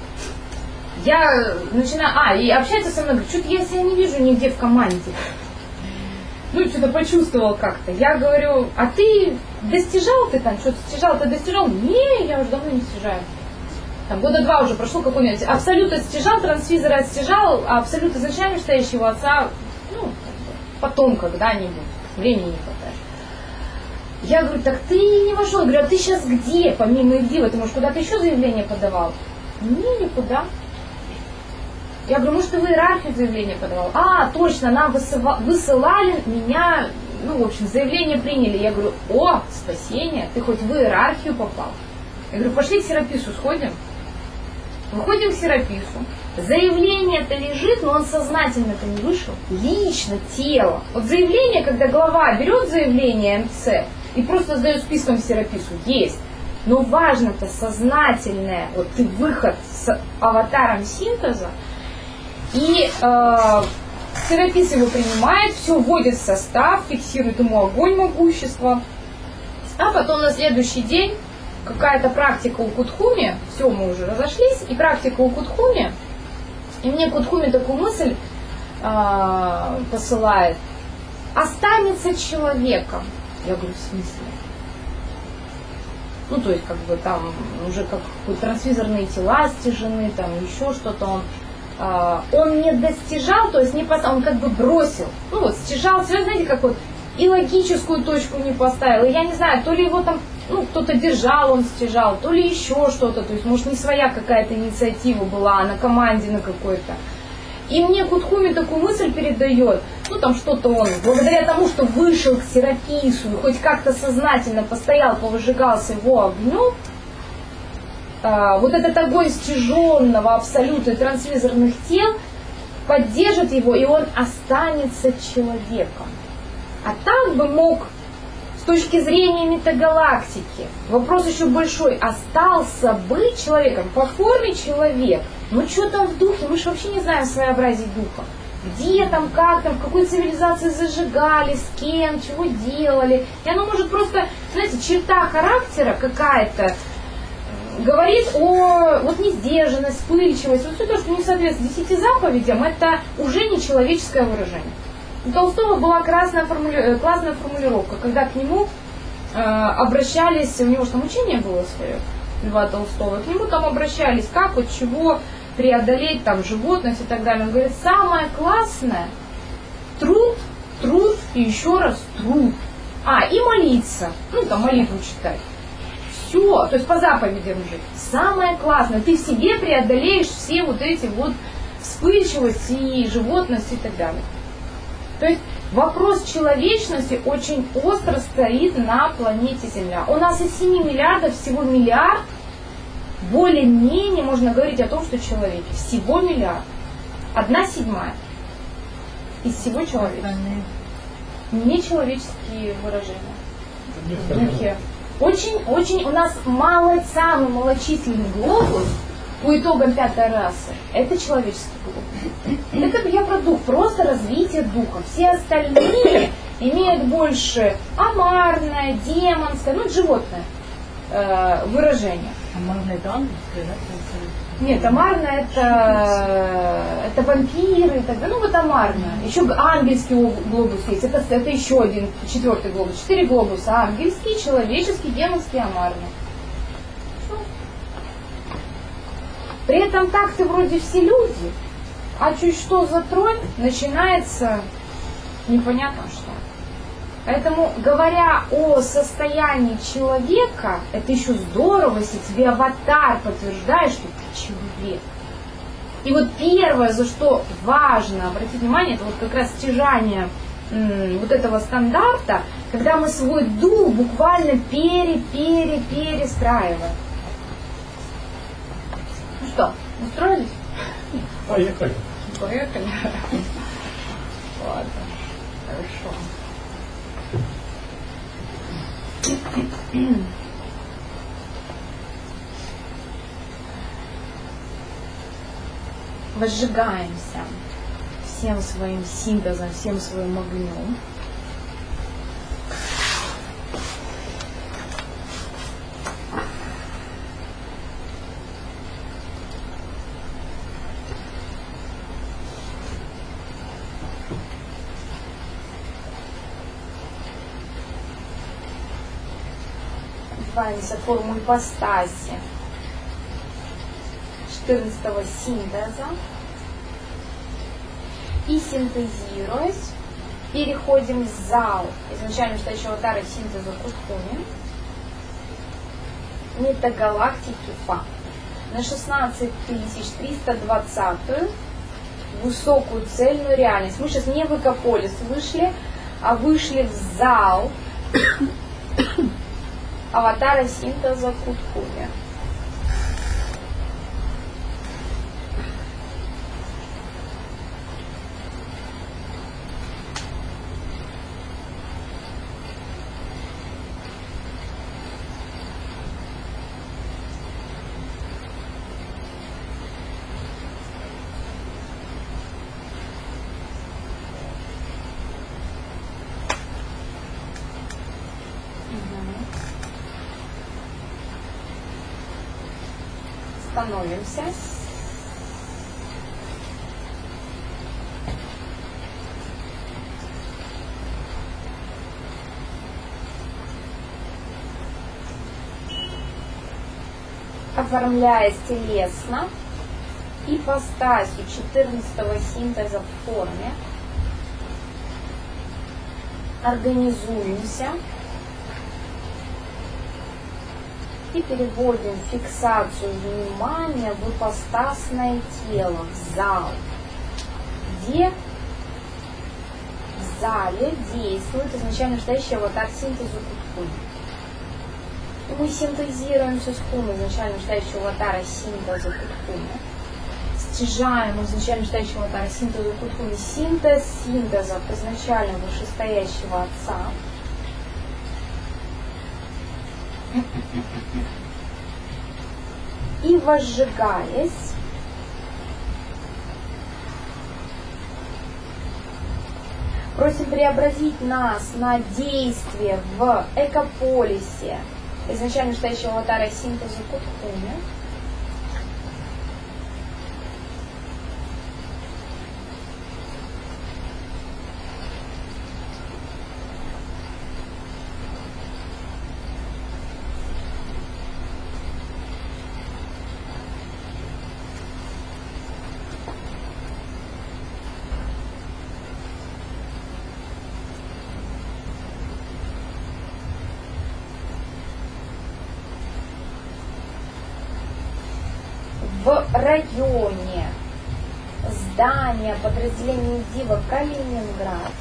B: Я начинаю, и общается со мной, говорит, что-то я себя не вижу нигде в команде. Что-то почувствовал как-то. Я говорю, а ты достижал ты там, что-то стяжал, ты достижал? Не, я уже давно не стяжаю. Года 2 уже прошло, какой-нибудь абсолют отстяжал, трансвизор отстяжал, а абсолют изначально настоящего Отца, потом когда-нибудь, времени не хватает. Я говорю, так ты не вошел. Я говорю, а ты сейчас где, помимо Ивдива, ты, может, куда-то еще заявление подавал? Не, никуда. Я говорю, может, ты в иерархию заявление подавал? Точно, нам высылали меня, заявление приняли. Я говорю, спасение, ты хоть в иерархию попал. Я говорю, пошли к Серапису сходим. Выходим к Серапису. Заявление-то лежит, но он сознательно-то не вышел. Лично тело. Заявление, когда глава берет заявление МЦ и просто сдает списком Серапису, есть. Но важно-то сознательное, ты выход с аватаром синтеза, и Серапис его принимает, все вводит в состав, фиксирует ему огонь могущества. А потом на следующий день какая-то практика у Кутхуми, все, мы уже разошлись, и практика у Кутхуми, и мне Кутхуми такую мысль посылает, останется человеком. Я говорю, в смысле? То есть, там уже трансвизорные тела стяжены, там еще что-то он не достижал, то есть не поставил, он бросил. Стяжал, знаете, и логическую точку не поставил. И я не знаю, то ли его там кто-то держал, он стяжал, то ли еще что-то. То есть, может, не своя какая-то инициатива была, а на команде на какой-то. И мне Кутхуми такую мысль передает, ну там что-то он, благодаря тому, что вышел к Серапису и хоть как-то сознательно постоял, повыжигался его огнем, вот этот огонь стяженного абсолюта и трансвизорных тел поддержит его, и он останется человеком. А так бы мог, с точки зрения метагалактики, вопрос еще большой, остался бы человеком, по форме человек, ну что там в духе, мы же вообще не знаем своеобразие духа. Где там, как там, в какой цивилизации зажигали, с кем, чего делали. И оно может просто, знаете, черта характера какая-то, говорит о вот несдержанность, вспыльчивость, вот все то, что не соответствует 10 заповедям, это уже не человеческое выражение. У Толстого была классная формулировка, когда к нему обращались, у него же там учение было свое, Льва Толстого, к нему там обращались, как, от чего преодолеть там животность и так далее. Он говорит, самое классное труд, труд и еще раз труд. И молиться, ну там молитву читать. Все, то есть по заповедям жить. Самое классное, ты в себе преодолеешь все вот эти вот вспыльчивость и животность и так далее. То есть вопрос человечности очень остро стоит на планете Земля. У нас из 7 миллиардов всего миллиард, более-менее можно говорить о том, что человеки. Всего миллиард. 1/7 из всего человека. Нечеловеческие выражения в духе. Очень у нас самый малочисленный глобус по итогам 5-й расы. Это человеческий глобус. Это я про дух, просто развитие духа. Все остальные имеют больше амарное, демонское, ну животное выражение.
C: Амарное это ангельское, да?
B: Нет, амарное это вампиры и так далее. Ну вот амарное. Еще ангельский глобус есть. Это еще один, 4-й глобус. 4 глобуса. Ангельский, человеческий, демонский, амарный. При этом так-то вроде все люди, а чуть что затронь, начинается непонятно что. Поэтому, говоря о состоянии человека, это еще здорово, если тебе аватар подтверждает, что ты человек. И вот первое, за что важно обратить внимание, это вот как раз стяжание вот этого стандарта, когда мы свой дух буквально перестраиваем. Ну что, устроились?
A: Поехали.
B: Поехали. Ладно, хорошо. Возжигаемся всем своим синтезом, всем своим огнем. Называется форму ипостаси 14-го синтеза. И синтезируясь, переходим в зал изначально стоящего аватара синтеза Кутхуми, метагалактики Фа, на 16320 высокую цельную реальность. Мы сейчас не в Экополис вышли, а вышли в зал аватара синтеза Кутхуми. Становимся. Оформляясь телесно, ипостасью 14-го синтеза в форме, организуемся и переводим фиксацию внимания в ипостасное тело, в зал. где в зале действует изначально настоящий аватар синтеза Куткуми. И мы синтезируем сускуму изначально настоящего аватара синтеза Куткуми. Стяжаем изначально настоящего аватара синтеза Куткуми синтез синтезов изначально вышестоящего отца. И возжигаясь, просим преобразить нас на действие в экополисе изначально настоящего аватара синтеза Куткуми. В районе здания подразделения ДИВа Калининград.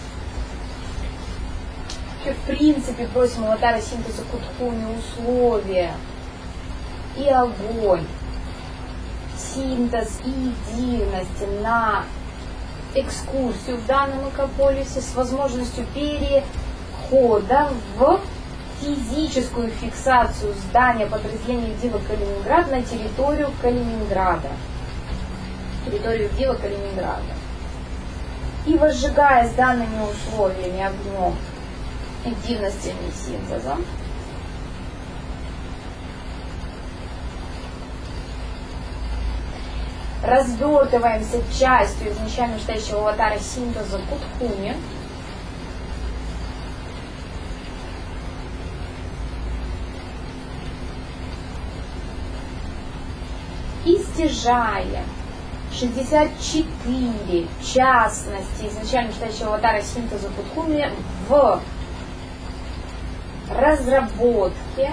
B: Вообще, в принципе, просим аватара синтеза Куткуми условия и огонь, синтез и единости на экскурсию в данном экополисе с возможностью перехода в физическую фиксацию здания подразделения ДИВа Калининград на территорию Калининграда. Территорию ДИВа Калининграда. И возжигая с данными условиями огнем, активностями и синтезом, развертываемся частью изначально настоящего аватара синтеза Куткуми. И стяжаем 64 частности изначально настоящего аватара синтеза Куткуми в разработке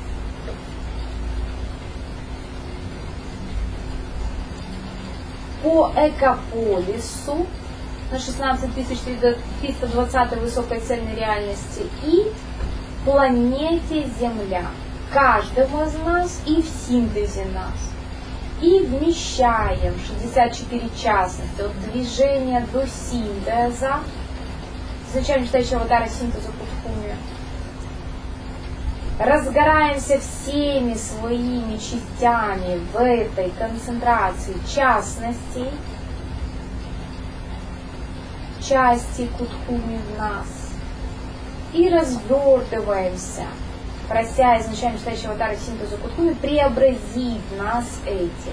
B: по экополису на 16320 высокой цельной реальности и планете Земля, каждому из нас и в синтезе нас. И вмещаем 64 частности от движения до синтеза, изначально настоящего аватара синтеза Куткуми. Разгораемся всеми своими частями в этой концентрации частностей, части Куткуми в нас. И развертываемся, прося изначально настоящего аватара синтеза Куткуми преобразить нас этим.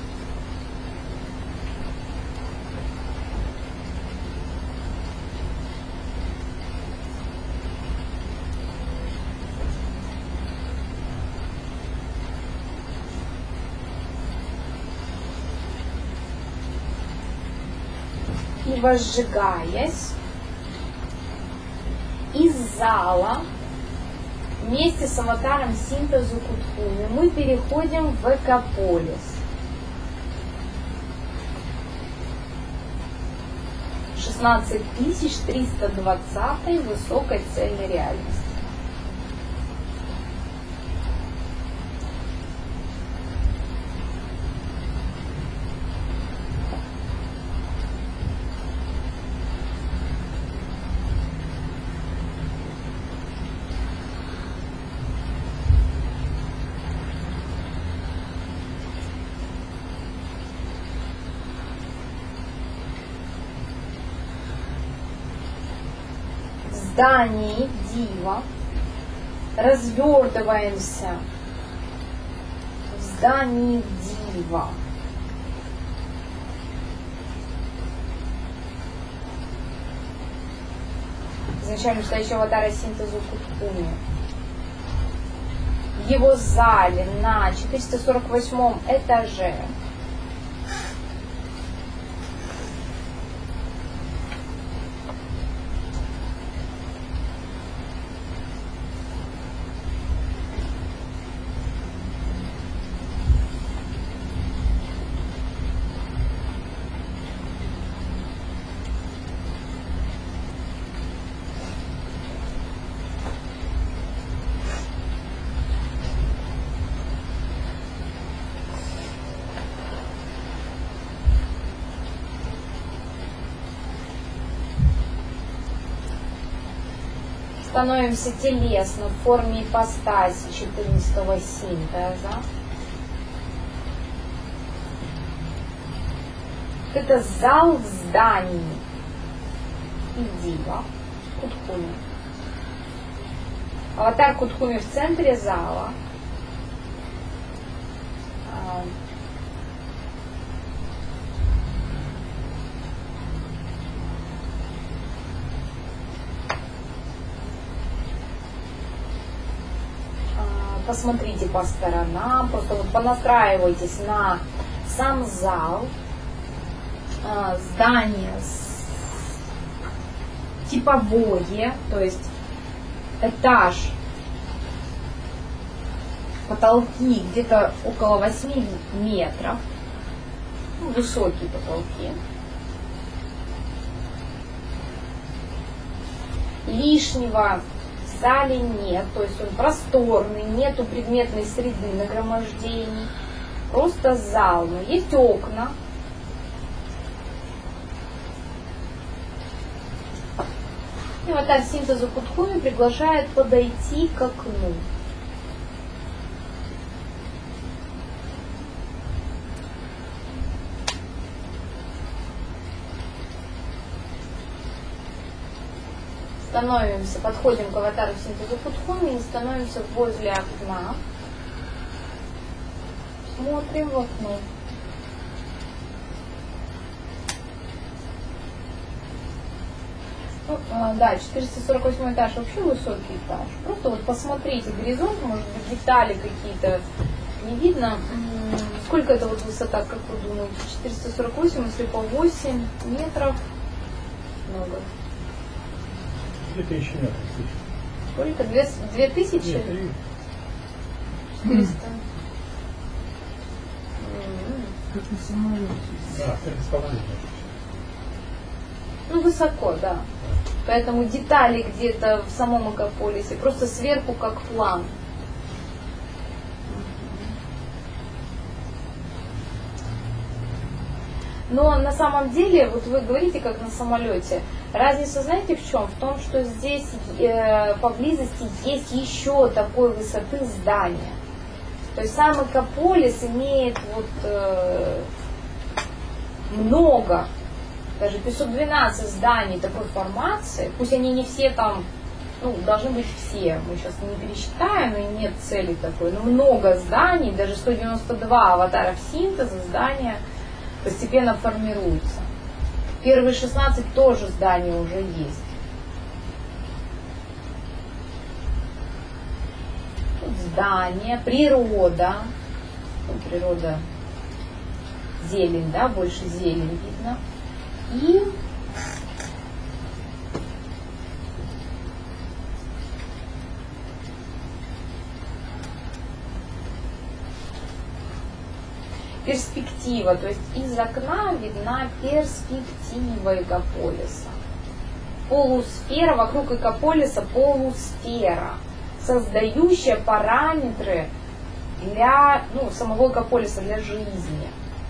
B: И возжигаясь, из зала вместе с аватаром синтеза Куткуми мы переходим в экополис. 16320 высокой цельной реальности. В здании ДИВа развертываемся в здании ДИВа. Изначально настоящего аватара синтеза Куткуми. В его зале на 448 этаже. становимся телесно в форме ипостаси 14-го синтеза. Это зал в здании Ивдива, Кутхуми. Аватар Кутхуми в центре зала. Посмотрите по сторонам, просто вот понастраивайтесь на сам зал, здание типовое, то есть этаж, потолки где-то около 8 метров, высокие потолки. Лишнего в зале нет, то есть он просторный, нету предметной среды нагромождений, просто зал, но есть окна. И аватар синтеза Кутхуми приглашает подойти к окну. Становимся, подходим к аватару синтеза Кутхуми и становимся возле окна. Смотрим в окно. Да, 448 этаж вообще высокий этаж. Просто вот посмотрите горизонт, может быть детали какие-то не видно. Сколько это вот высота, как вы думаете? 448, если по 8 метров. Много.
A: 2000 метров.
B: Сколько? 2000?
A: Нет,
B: 400.
E: Как на самолете.
A: да, 3,5.
B: Ну, высоко, да. Поэтому детали где-то в самом мегаполисе, просто сверху как план. Но на самом деле, вот вы говорите, как на самолете, разница, знаете, в чем? В том, что здесь поблизости есть еще такой высоты здания. То есть сам мегаполис имеет вот много, даже 512 зданий такой формации, пусть они не все там, ну, должны быть все, мы сейчас не пересчитаем, и нет цели такой, но много зданий, даже 192 аватаров синтеза, здания постепенно формируются. Первые 16 тоже здания уже есть. Тут здание, природа, природа, зелень, да, больше зелень видно. И перспектива, то есть из окна видна перспектива Экополиса. Полусфера, вокруг Экополиса полусфера, создающая параметры для самого Экополиса, для жизни.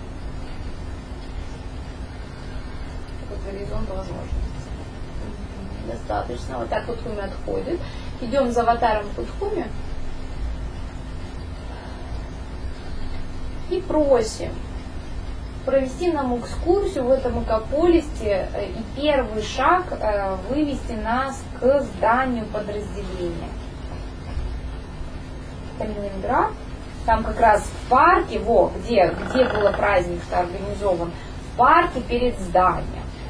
B: Горизонта возможностей. Достаточно. Вот так Кутхуми отходит. Идем за аватаром Кутхуми и просим провести нам экскурсию в этом мегаполисе и первый шаг вывести нас к зданию подразделения. Калининград. Там как раз в парке, где был праздник-то организован, в парке перед зданием.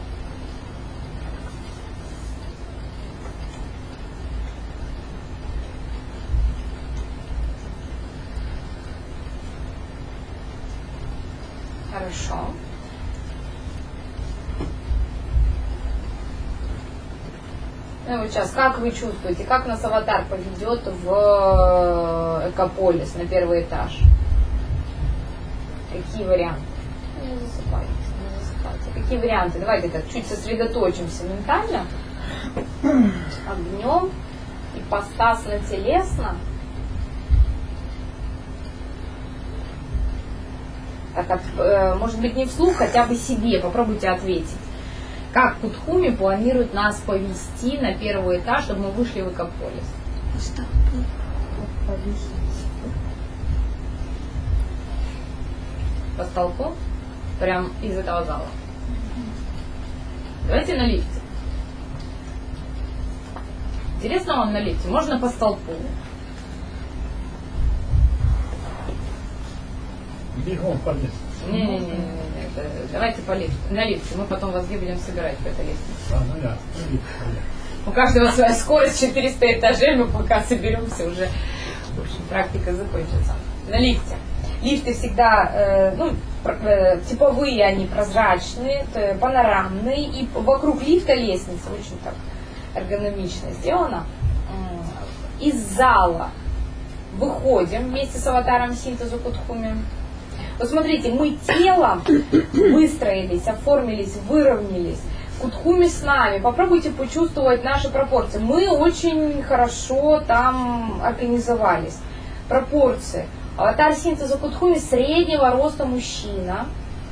B: Хорошо. Ну вот сейчас, как вы чувствуете, как нас аватар поведет в Экополис на первый этаж? Какие варианты? Не засыпайте, не засыпайте. Какие варианты? Давайте так чуть сосредоточимся ментально. Огнем, ипостасно-телесно. Так, может быть, не вслух, хотя бы себе. Попробуйте ответить. Как Кутхуми планирует нас повести на первый этаж, чтобы мы вышли в Экополис? По столпу? Прям из этого зала. Давайте на лифте. Интересно вам на лифте? Можно по столпу.
A: Бегом по лестнице.
B: Не. Давайте по лифту. На лифте. Мы потом вас где будем собирать по этой лестнице.
A: Ну я.
B: У каждого своя скорость, 400 этажей, мы пока соберемся уже. В общем, практика закончится. На лифте. Лифты всегда, типовые, они прозрачные, панорамные, и вокруг лифта лестница очень так эргономично сделана. Из зала выходим вместе с аватаром синтеза Кутхуми. Вот смотрите, мы телом выстроились, оформились, выровнялись. Кутхуми с нами. Попробуйте почувствовать наши пропорции. Мы очень хорошо там организовались. Пропорции. Аватар синтеза Кутхуми среднего роста мужчина.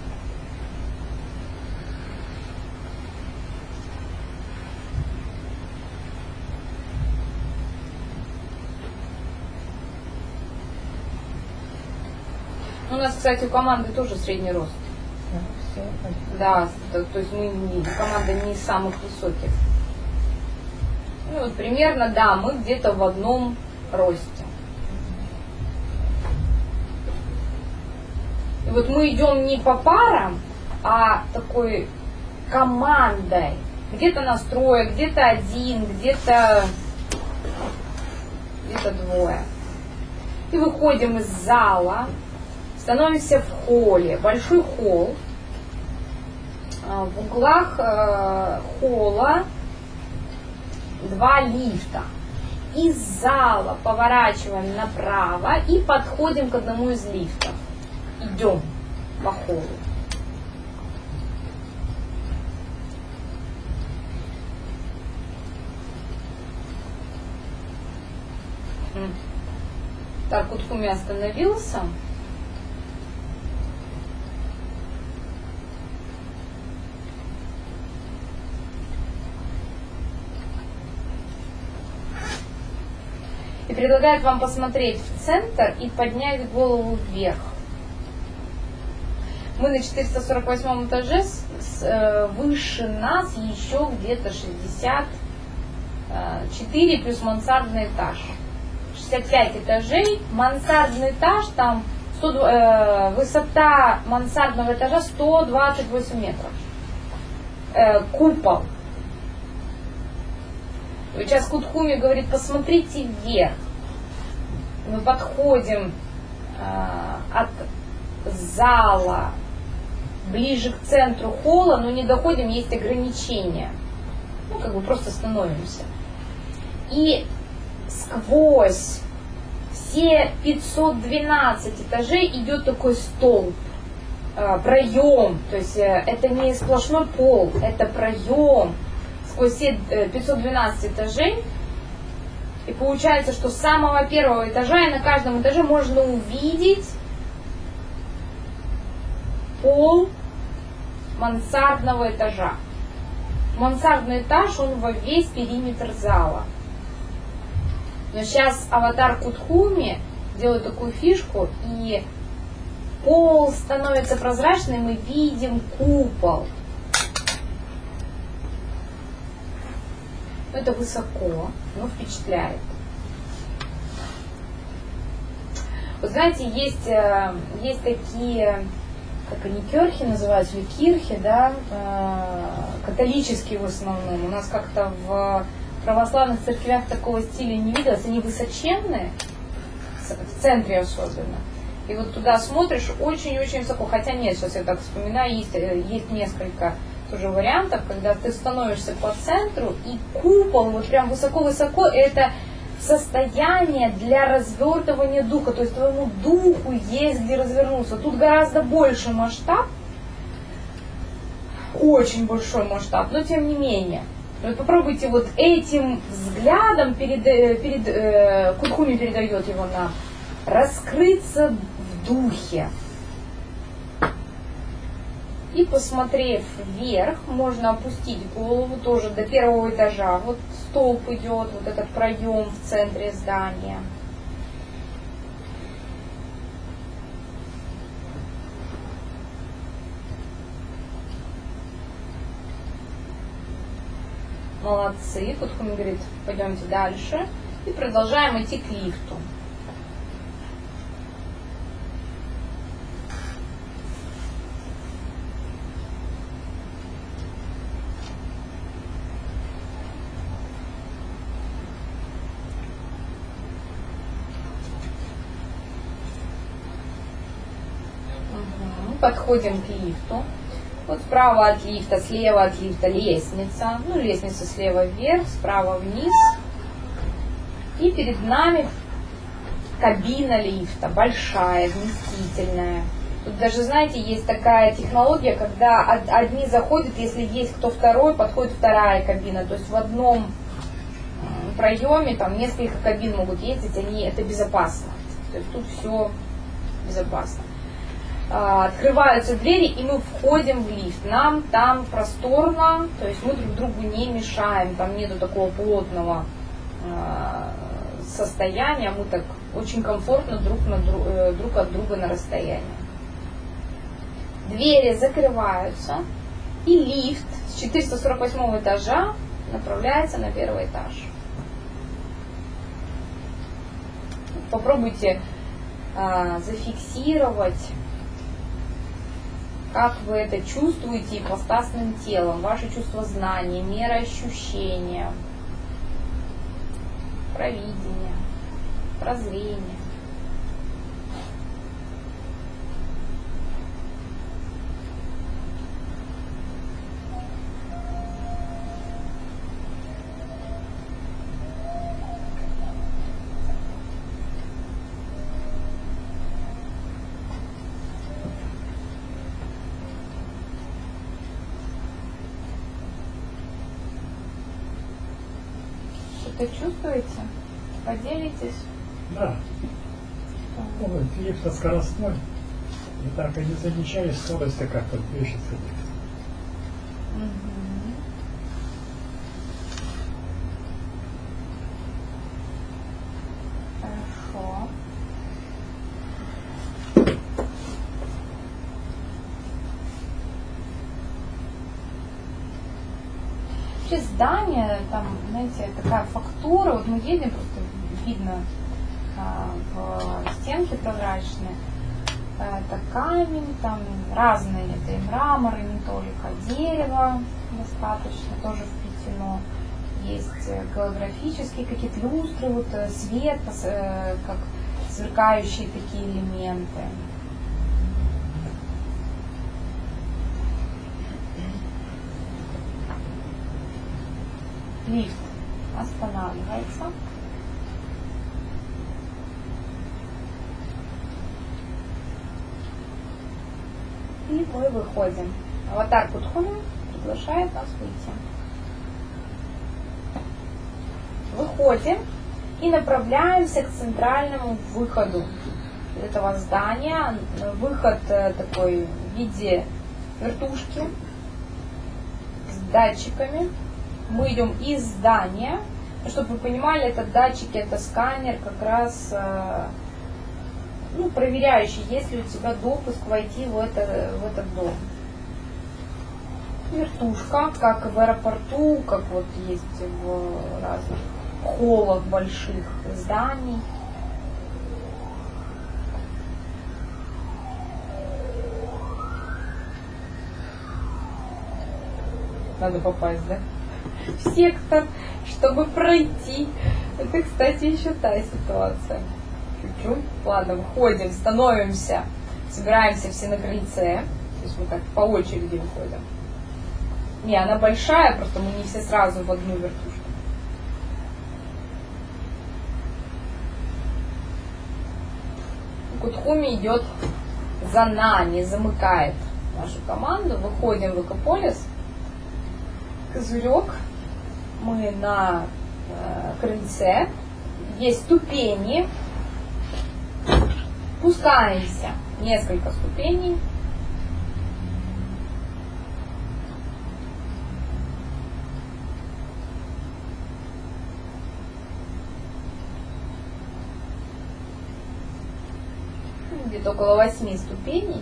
B: У нас, кстати, у команды тоже средний рост. Да, то есть команда не из самых высоких. Ну, вот примерно, да, мы где-то в одном росте. И вот мы идем не по парам, а такой командой. Где-то нас трое, где-то один, где-то двое. И выходим из зала, становимся в холле. Большой холл. В углах холла 2 лифта. Из зала поворачиваем направо и подходим к одному из лифтов. Идем по холлу. Так, Кутхуми остановился. И предлагает вам посмотреть в центр и поднять голову вверх. Мы на 448 этаже, выше нас еще где-то 64 плюс мансардный этаж. 65 этажей, мансардный этаж, там высота мансардного этажа 128 метров. Купол. Вот сейчас Кутхуми говорит, посмотрите вверх. Мы подходим от зала ближе к центру холла, но не доходим, есть ограничения. Ну, как бы просто становимся. И сквозь все 512 этажей идет такой столб, проем. То есть это не сплошной пол, это проем сквозь все 512 этажей. И получается, что с самого первого этажа и на каждом этаже можно увидеть пол мансардного этажа. Мансардный этаж, он во весь периметр зала. Но сейчас аватар Кутхуми делает такую фишку, и пол становится прозрачным, мы видим купол. Это высоко, но впечатляет. Вот знаете, есть такие, как они, кёрхи называются, или кирхи, да, католические в основном. У нас как-то в православных церквях такого стиля не виделось. Они высоченные, в центре особенно. И вот туда смотришь очень-очень высоко. Хотя нет, сейчас я так вспоминаю, есть несколько тоже вариантов, когда ты становишься по центру, и купол вот прям высоко-высоко, это состояние для развертывания духа, то есть твоему духу есть где развернуться. Тут гораздо больше масштаб, очень большой масштаб, но тем не менее. Вот попробуйте вот этим взглядом, Кутхуми передает его нам, раскрыться в духе. И посмотрев вверх, можно опустить голову тоже до первого этажа. Вот столб идет, вот этот проем в центре здания. Молодцы. Кутхуми говорит, пойдемте дальше. И продолжаем идти к лифту. Подходим к лифту. Вот справа от лифта, слева от лифта лестница. Ну, лестница слева вверх, справа вниз. И перед нами кабина лифта, большая, вместительная. Тут даже, знаете, есть такая технология, когда одни заходят, если есть кто второй, подходит вторая кабина. То есть в одном проеме там несколько кабин могут ездить, это безопасно. То есть тут все безопасно. Открываются двери, и мы входим в лифт. Нам там просторно, то есть мы друг другу не мешаем, там нету такого плотного состояния, мы так очень комфортно друг от друга на расстоянии. Двери закрываются, и лифт с 448 этажа направляется на первый этаж. Попробуйте зафиксировать, как вы это чувствуете ипостасным телом, ваше чувство знания, мера ощущения, провидение, прозрение. Что-то чувствуете? Поделитесь?
A: Да. Ну, лифт скоростной. И так и не замечаешь скорости, как он движется лифт.
B: Хорошо. Вообще здание, там, знаете, такая фактура, вот мы едем, просто видно в стенке прозрачные, это камень, там разные, это и мрамор, и не только дерево достаточно, тоже вплетено. Есть голографические какие-то люстры, вот свет, как сверкающие такие элементы. Лифт останавливается. И мы выходим. Аватар Кутхуми приглашает нас выйти. Выходим и направляемся к центральному выходу этого здания. Выход такой в виде вертушки с датчиками. Мы идем из здания. Чтобы вы понимали, это датчики, это сканер, как раз проверяющий, есть ли у тебя допуск войти в этот дом. Вертушка, как в аэропорту, как вот есть в разных холлах больших зданий. Надо попасть, да? В сектор, чтобы пройти. Это, кстати, еще та ситуация. Чуть-чуть. Ладно, выходим, становимся, собираемся все на крыльце. То есть мы так по очереди выходим. Не, она большая, просто мы не все сразу в одну вертушку. Кутхуми идет за нами, замыкает нашу команду. Выходим в Экополис. Козырек. Мы на крыльце. Есть ступени. Спускаемся. Несколько ступеней. где-то около 8 ступеней.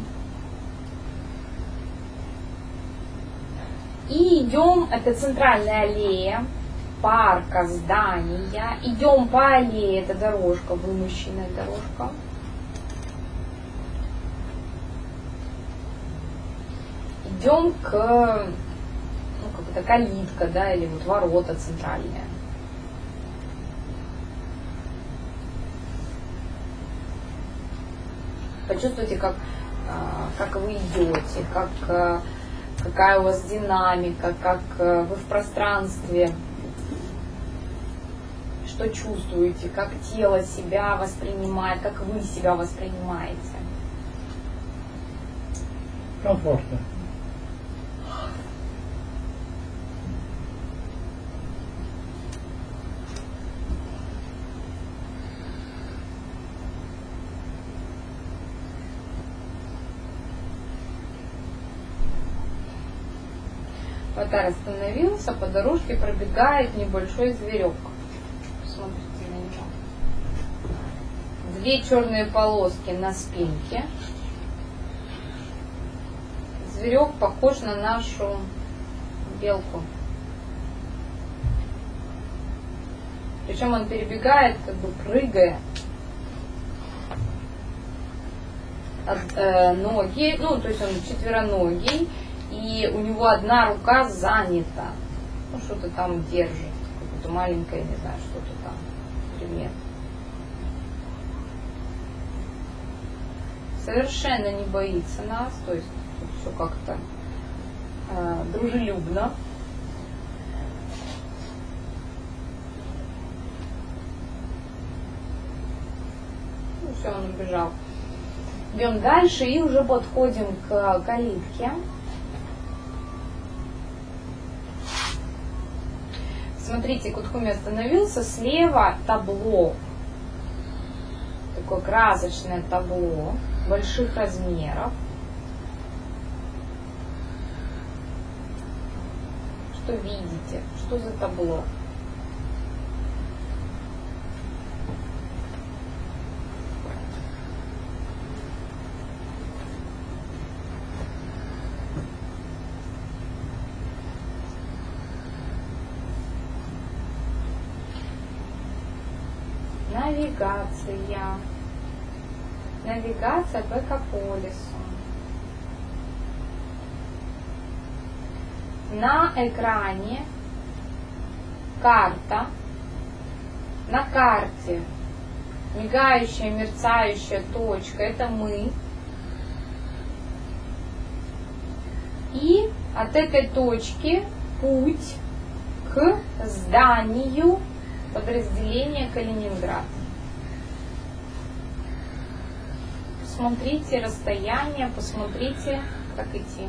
B: И идем, это центральная аллея парка, здания. Идем по аллее, это дорожка, вымощенная дорожка. Идем к, ну, как это, калитка, да, или вот ворота центральные. Почувствуйте, как вы идете, какая у вас динамика, как вы в пространстве, что чувствуете, как тело себя воспринимает, как вы себя воспринимаете.
A: Комфортно.
B: Аватар остановился, по дорожке пробегает небольшой зверек. Смотрите на него. 2 черные полоски на спинке. Зверек похож на нашу белку. Причем он перебегает, как бы прыгая. Ноги, ну, то есть он четвероногий. И у него одна рука занята. Ну, что-то там держит. Какое-то маленькое, не знаю, что-то там. Предмет. Совершенно не боится нас. То есть тут все как-то дружелюбно. Ну, все, он убежал. Идем дальше и уже подходим к калитке. Смотрите, Кутхуми остановился, слева табло, такое красочное табло больших размеров. Что видите? Что за табло? Навигация. Навигация по Экополису. На экране карта. На карте мигающая, мерцающая точка — это мы. И от этой точки путь к зданию подразделения Калининград. Посмотрите расстояние, посмотрите, как идти.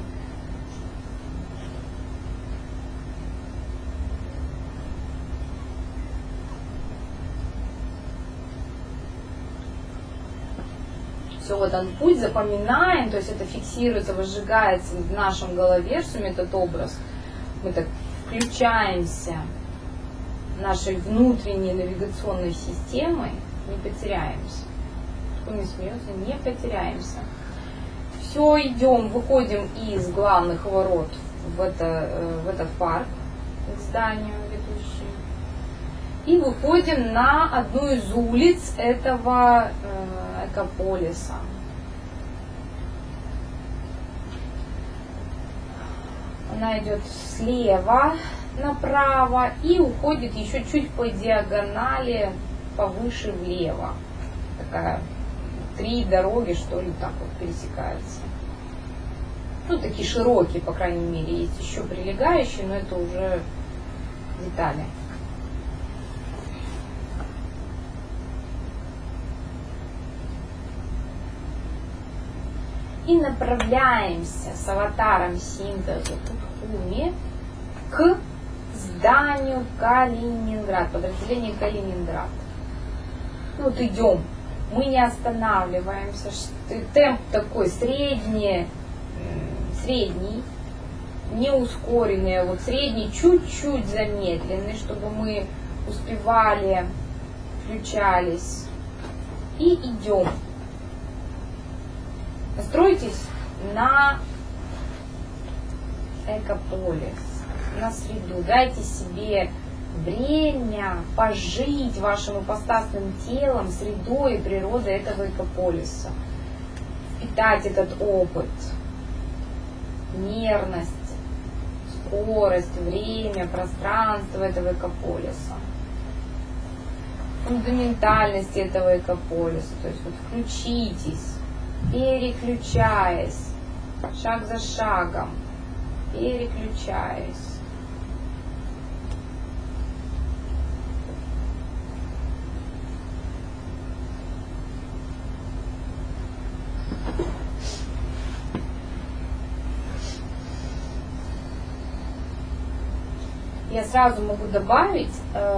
B: Все, вот он путь, запоминаем, то есть это фиксируется, выжигается в нашем голове, что этот образ. Мы так включаемся нашей внутренней навигационной системой, не потеряемся. Кто не смеется, не потеряемся. Все, идем, выходим из главных ворот в этот парк, к зданию ведущий. И выходим на одну из улиц этого Экополиса. Она идет слева направо и уходит еще чуть по диагонали повыше влево. Такая 3 дороги, что ли, так вот пересекаются. Ну, такие широкие, по крайней мере. Есть еще прилегающие, но это уже детали. И направляемся с аватаром синтеза Кутхуми к зданию Калининград, подразделение Калининград. Ну, вот идем, мы не останавливаемся, темп такой средний, не ускоренный, а вот средний, чуть-чуть замедленный, чтобы мы успевали, включались. И идем. Настройтесь на экополис, на среду. Дайте себе время пожить вашим ипостасным телом, средой и природой этого экополиса. Впитать этот опыт, мерность, скорость, время, пространство этого экополиса, фундаментальность этого экополиса. То есть вот включитесь, переключаясь, шаг за шагом, переключаясь. Я сразу могу добавить,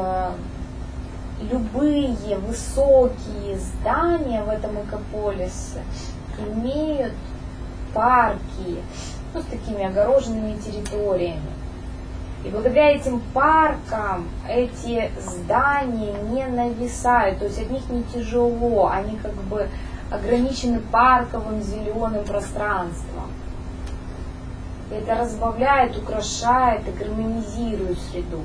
B: любые высокие здания в этом экополисе имеют парки, с такими огороженными территориями. И благодаря этим паркам эти здания не нависают, то есть от них не тяжело, они как бы ограничены парковым зеленым пространством. Это разбавляет, украшает и гармонизирует среду.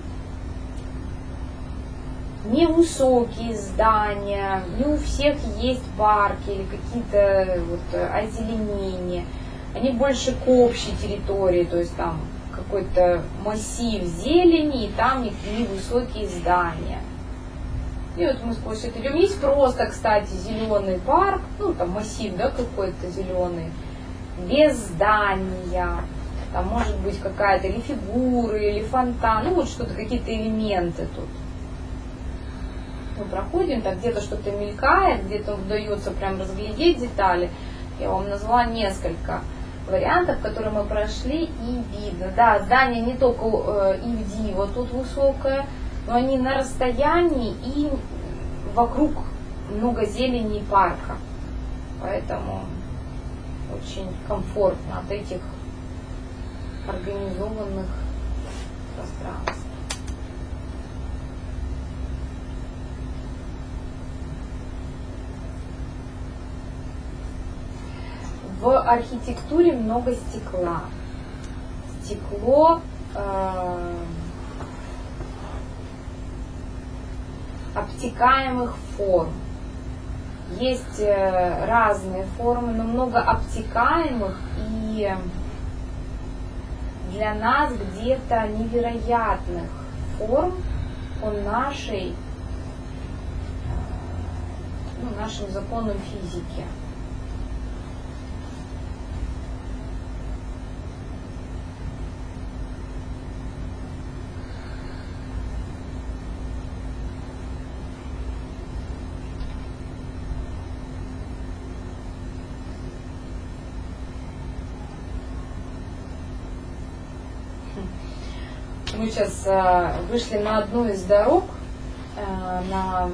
B: Невысокие здания, не у всех есть парки или какие-то озеленения. Они больше к общей территории, то есть там какой-то массив зелени, и там невысокие здания. И вот мы сквозь это идем. Есть просто, кстати, зеленый парк, там массив, какой-то зеленый, без здания. Там может быть какая-то или фигура, или фонтан, что-то, какие-то элементы тут. Мы проходим, так где-то что-то мелькает, где-то удается прям разглядеть детали. Я вам назвала несколько вариантов, которые мы прошли, и видно. Да, здание не только Ивди, вот тут высокое, но они на расстоянии и вокруг много зелени и парка. Поэтому очень комфортно от этих организованных пространств. В архитектуре много стекла. Стекло обтекаемых форм. Есть разные формы, но много обтекаемых и для нас где-то невероятных форм по нашим законам физики. Мы сейчас вышли на одну из дорог, на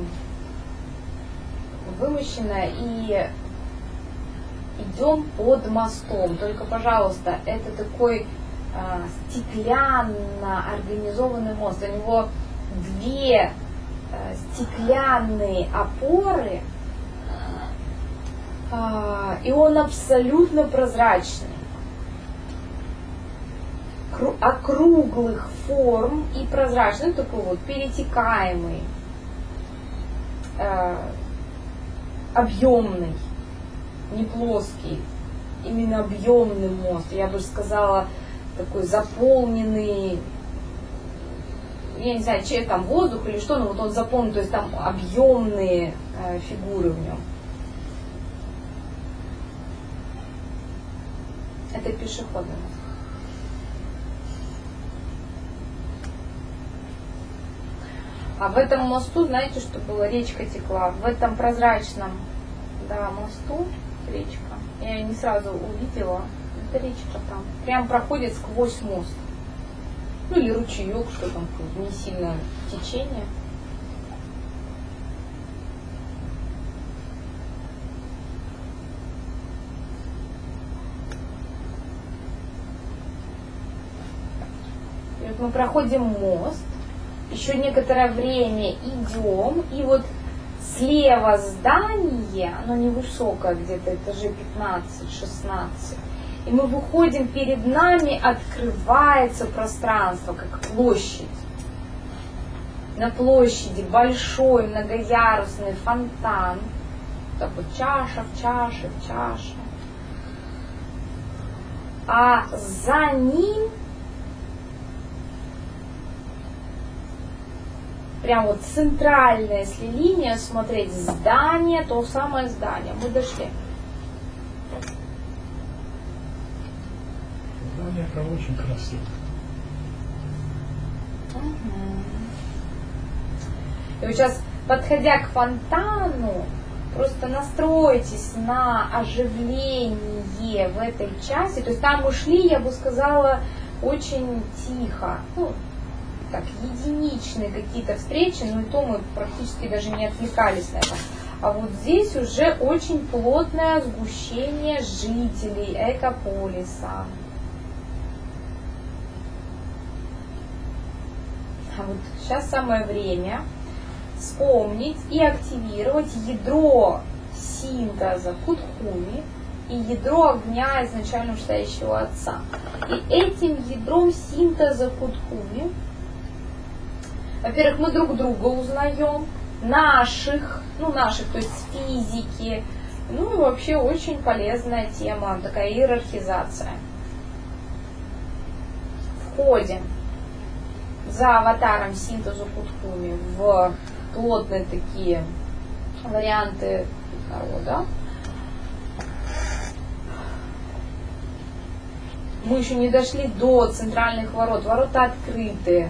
B: вымощенная, и идем под мостом. Только, пожалуйста, это такой стеклянно организованный мост. У него две стеклянные опоры, и он абсолютно прозрачный. Округлых форм и прозрачный, такой вот перетекаемый, объемный, не плоский, именно объемный мост. Я бы сказала, такой заполненный, я не знаю, чей там воздух или что, но вот он заполнен, то есть там объемные фигуры в нем. Это пешеходный мост. А в этом мосту, знаете, что было? Речка текла. В этом прозрачном, мосту речка. Я ее не сразу увидела. Это речка там. Прям проходит сквозь мост. Или ручеек, что там, не сильно течение. И вот мы проходим мост. Еще некоторое время идем, и вот Слева здание, оно невысокое, где-то этажей 15-16. И мы выходим, перед нами открывается пространство, как площадь. На площади большой многоярусный фонтан. Так вот чаша в чаше, в чаше. А за ним прям вот центральная, если линия смотреть, здание, то самое здание. Мы дошли.
A: Здание это очень красиво.
B: И вот сейчас, подходя к фонтану, просто настройтесь на оживление в этой части. То есть там мы шли, я бы сказала, очень тихо. Ну, так, единичные какие-то встречи, но и то мы практически даже не отвлекались на это. А вот здесь уже очень плотное сгущение жителей Экополиса. А вот сейчас самое время вспомнить и активировать ядро синтеза Кутхуми и ядро огня изначально стоящего Отца. И этим ядром синтеза Кутхуми, во-первых, мы друг друга узнаем, наших, то есть физики, ну и вообще очень полезная тема, такая иерархизация. Входим за аватаром синтеза Кутхуми в плотные такие варианты народа. Мы еще не дошли до центральных ворот. Ворота открыты.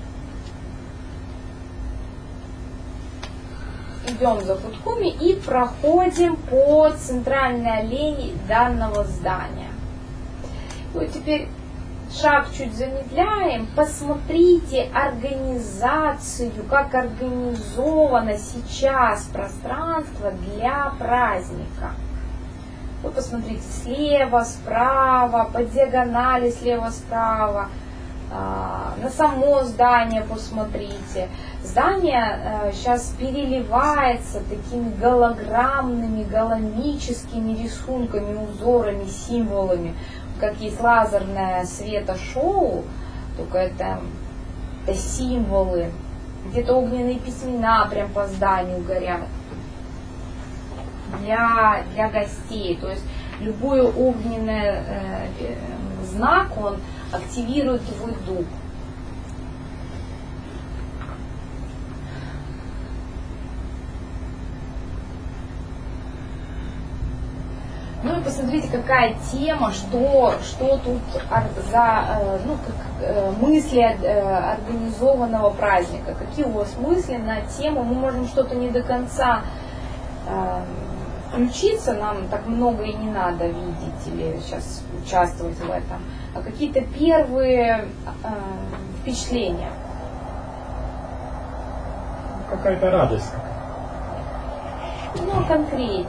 B: Идем за Кутхуми и проходим по центральной аллее данного здания. И вот теперь шаг чуть замедляем. Посмотрите организацию, как организовано сейчас пространство для праздника. Вы посмотрите слева, справа, по диагонали слева-справа. На само здание посмотрите. Здание сейчас переливается такими голограммными, галомическими рисунками, узорами, символами. Как есть лазерное светошоу, только это символы. Где-то огненные письмена прям по зданию горят. Для гостей. То есть любой огненный знак, он активирует твой дух. Ну и посмотрите, какая тема, что тут за мысли организованного праздника. Какие у вас мысли на тему? Мы можем что-то не до конца включиться, нам так много и не надо видеть или сейчас участвовать в этом. А какие-то первые впечатления?
A: Какая-то радость.
B: Ну, конкретнее.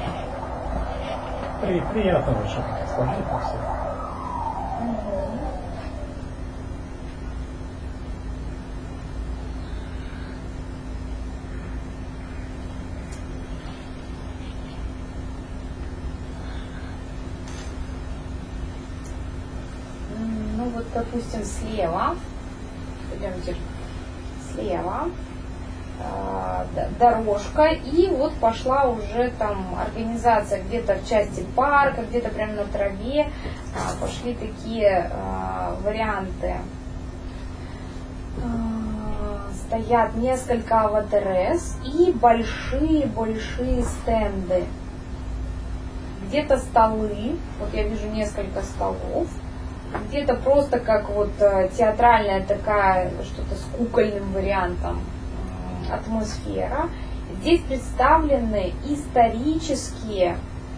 A: Приятно очень смотреть на все.
B: Ну вот, допустим, слева, пойдемте слева, дорожка, и вот пошла уже там организация где-то в части парка, где-то прямо на траве, пошли такие варианты. Стоят несколько аватарес и большие стенды. Где-то столы, вот я вижу несколько столов, где-то просто как вот театральная такая, что-то с кукольным вариантом атмосфера. Здесь представлены исторические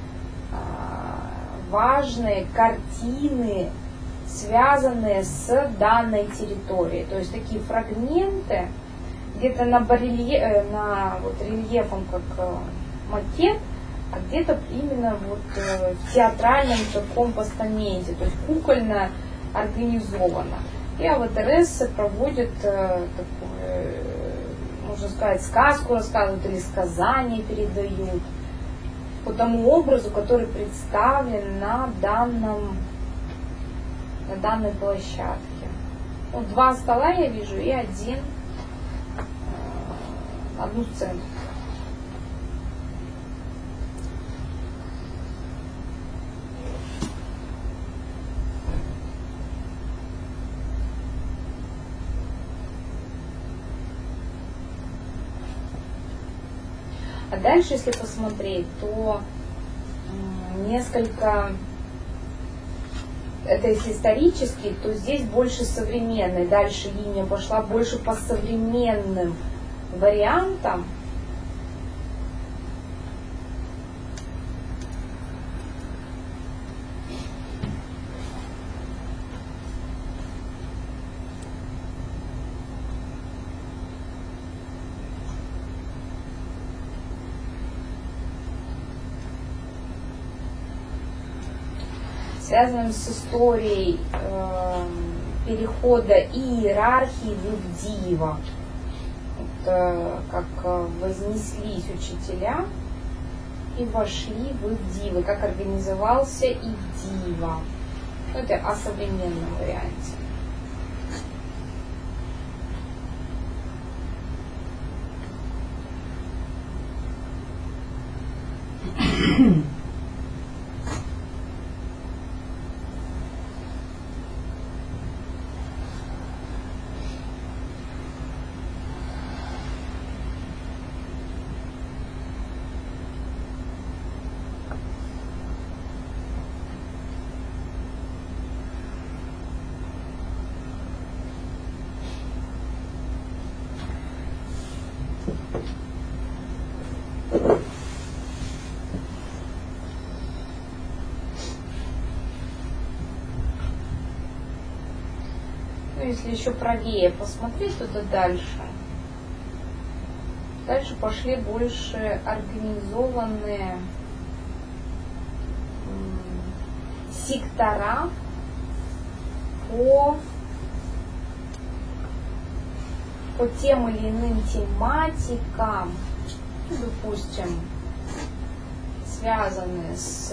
B: важные картины, связанные с данной территорией. То есть такие фрагменты, где-то на рельефом как макет, а где-то именно вот в театральном таком постаменте, то есть кукольно организовано. И аватарессы проводят такое, можно можно сказать, сказку рассказывают или сказания передают по тому образу, который представлен на данной площадке. Вот 2 стола я вижу и одну сцену. А дальше, если посмотреть, то несколько, это если исторически, то здесь больше современный. Дальше линия пошла больше по современным вариантам. Связанным с историей перехода иерархии в Ивдиева. Как вознеслись учителя и вошли в Ивдиевы, как организовался Ивдиева. Это о современном варианте. Если еще правее посмотреть туда дальше, пошли больше организованные сектора по тем или иным тематикам, допустим, связанные с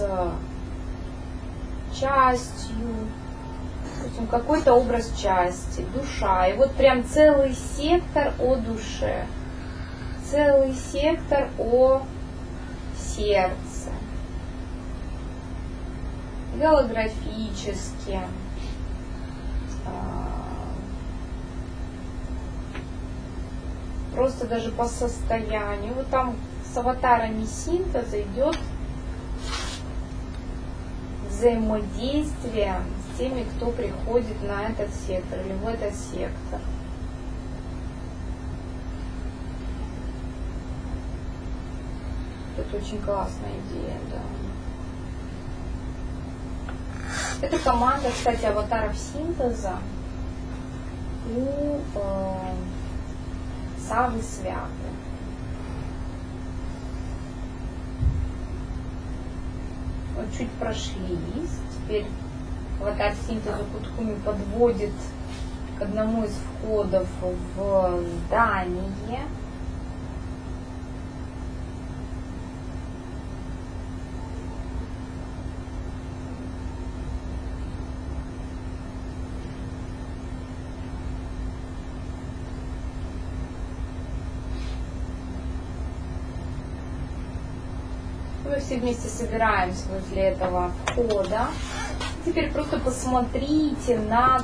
B: частью, допустим, какой-то образ части, душа. И вот прям целый сектор о душе, целый сектор о сердце, голографически, просто даже по состоянию. Вот там с аватарами синтеза идет взаимодействие с теми, кто приходит на этот сектор или в этот сектор. Это очень классная идея, да. Это команда, кстати, аватаров синтеза у Савы Святы. Вот чуть прошлись. Теперь аватар синтеза Куткуми подводит к одному из входов в здание. Мы все вместе собираемся возле этого входа. Теперь просто посмотрите на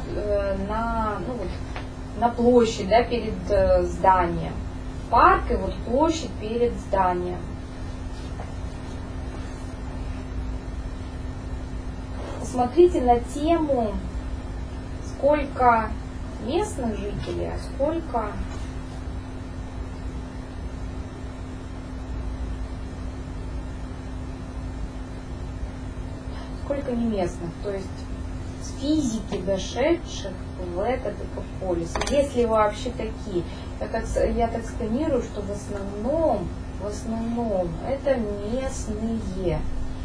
B: площадь, да, перед зданием. Парк и вот площадь перед зданием. Посмотрите на тему, сколько местных жителей, а сколько не местных, то есть с физики дошедших в этот экополис, если вообще такие. Я так сканирую, что в основном это местные.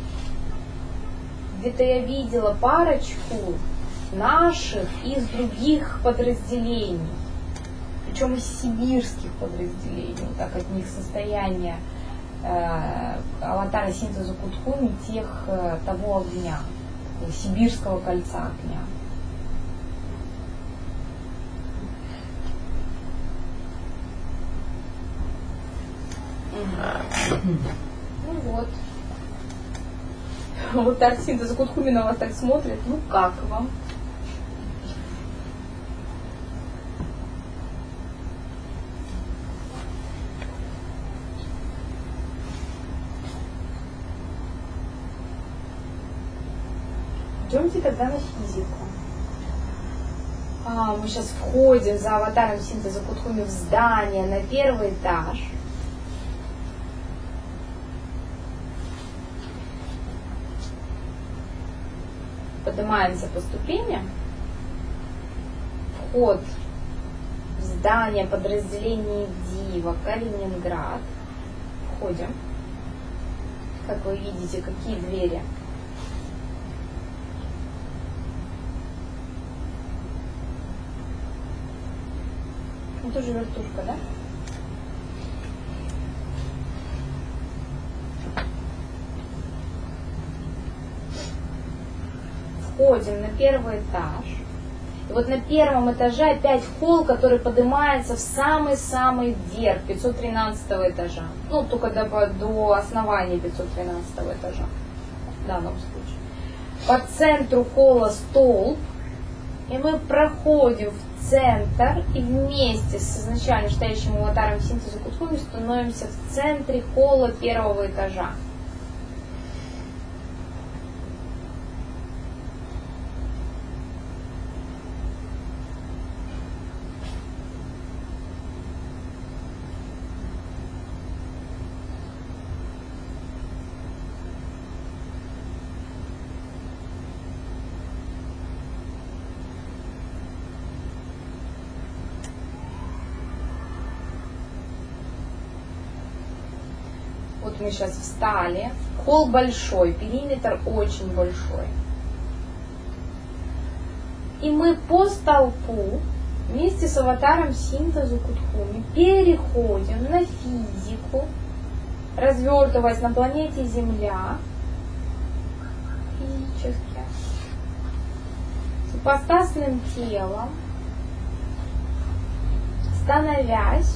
B: Где-то я видела парочку наших из других подразделений. причем из сибирских подразделений, вот так от них состояние аватара синтеза Кутхуми того огня, сибирского кольца огня. Ну вот. Аватар синтеза Кутхуми на вас так смотрит. Ну как вам? Идемте тогда на физику. Мы сейчас входим за аватаром синтеза Кутхуми в здание на первый этаж. Поднимаемся по ступеням. Вход в здание подразделения Дива, Калининград. Входим. Как вы видите, какие двери? Ну, тоже вертушка, да? Входим на первый этаж. И вот на первом этаже опять холл, который поднимается в самый-самый верх, 513 этажа. Ну, только до основания 513 этажа в данном случае. По центру холла столб. И мы проходим в центр и вместе с изначально стоящим аватаром синтеза Кутхуми становимся в центре холла первого этажа. Вот мы сейчас встали. Холл большой, периметр очень большой. И мы по столпу вместе с аватаром синтеза Кутхуми переходим на физику, развертываясь на планете Земля физически, с ипостасным телом, становясь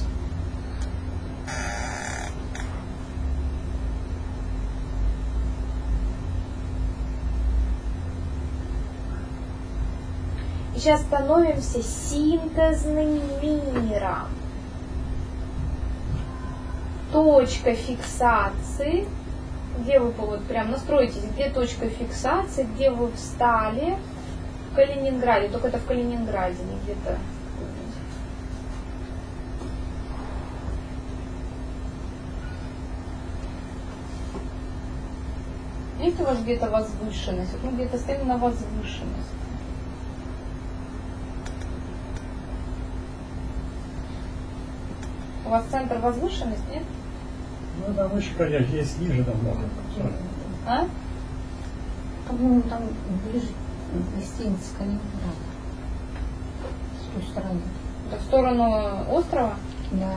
B: и сейчас становимся синтезным миром. Точка фиксации, где вы вот прям настроитесь, где точка фиксации, где вы встали в Калининграде, только это в Калининграде, не где-то. Есть у вас где-то возвышенность? Вот мы где-то стоим на возвышенности. У вас центр возвышенность, нет?
A: Ну, да, выше, конечно, есть ниже намного.
B: А?
E: По-моему, там ближе к гостинице Калининград. С той стороны.
B: Это в сторону острова?
E: Да.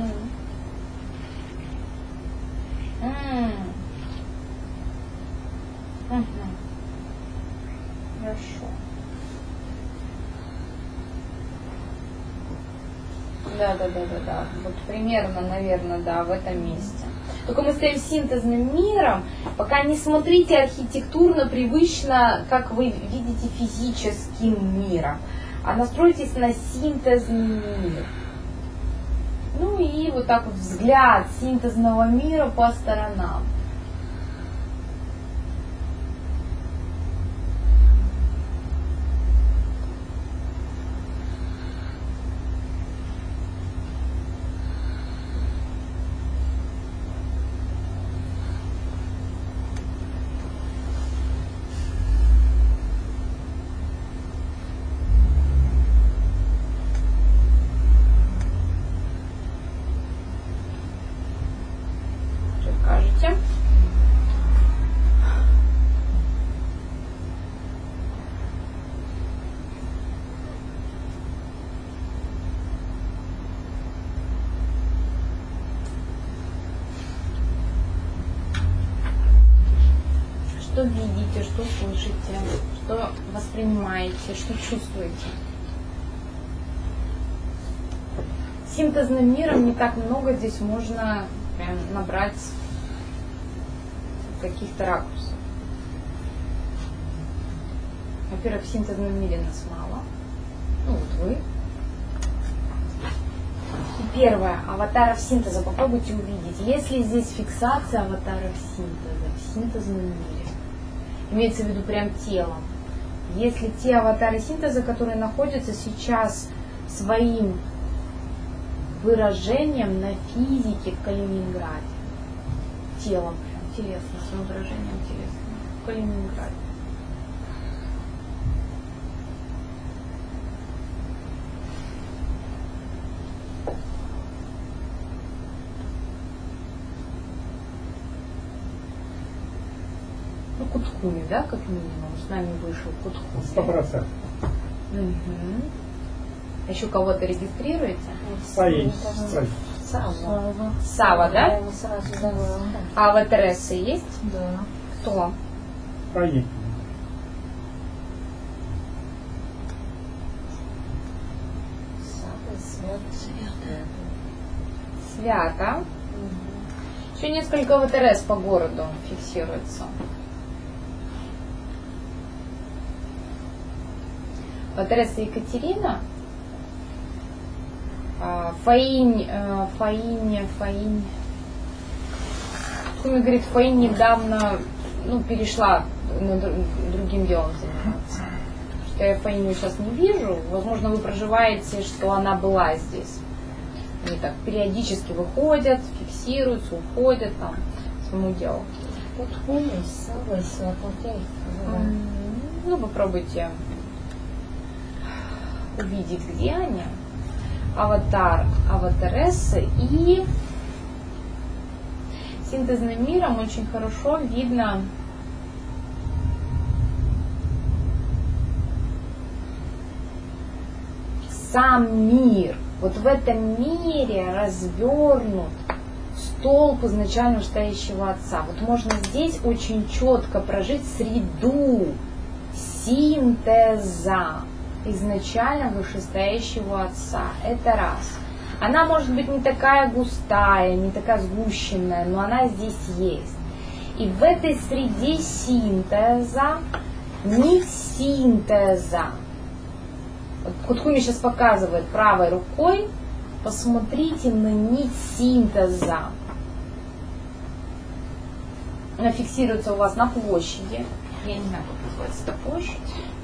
B: Хорошо. Да. Вот примерно, наверное, да, в этом месте. Только мы стоим синтезным миром, пока не смотрите архитектурно, привычно, как вы видите, физическим миром, а настройтесь на синтезный мир. Ну и вот так вот взгляд синтезного мира по сторонам. Скажете? что видите, что слышите, что воспринимаете, что чувствуете. Синтезным миром не так много, здесь можно прям набрать каких-то ракурсов. Во-первых, в синтезном мире нас мало. Ну вот вы. И первое, аватаров синтеза. Попробуйте увидеть. Если здесь фиксация аватаров синтеза в синтезном мире, имеется в виду прям телом. Если те аватары синтеза, которые находятся сейчас своим выражением на физике в Калининграде, телом, прям телесно, своим выражением телесным в Калининграде. Ну, Кутхуми, да, как минимум, с нами вышел Кутхуми.
A: 100%.
B: Угу. А еще кого-то регистрируете?
A: Свои.
B: Сава, да?
C: Я его сразу давала.
B: А аватаресы есть?
E: Да.
B: Кто?
A: Свои.
B: Свято. Еще несколько аватарес по городу фиксируется. Аватареса Екатерина. Фаинь. Куми говорит, Фаинь недавно перешла другим делом заниматься. Что я Фаиню сейчас не вижу. Возможно, вы проживаете, что она была здесь. Они так периодически выходят, фиксируются, уходят там своему делу. Ну, попробуйте увидеть, где они. Аватар, аватарессы и синтезным миром очень хорошо видно сам мир. Вот в этом мире развернут столб изначально вышестоящего Отца. Вот можно здесь очень четко прожить среду синтеза изначально вышестоящего Отца. Это раз. Она может быть не такая густая, не такая сгущенная, но она здесь есть. И в этой среде синтеза, нить синтеза. Вот Кутхуми сейчас показывает правой рукой. Посмотрите на нить синтеза. Она фиксируется у вас на площади. Я не знаю, как называется эта площадь.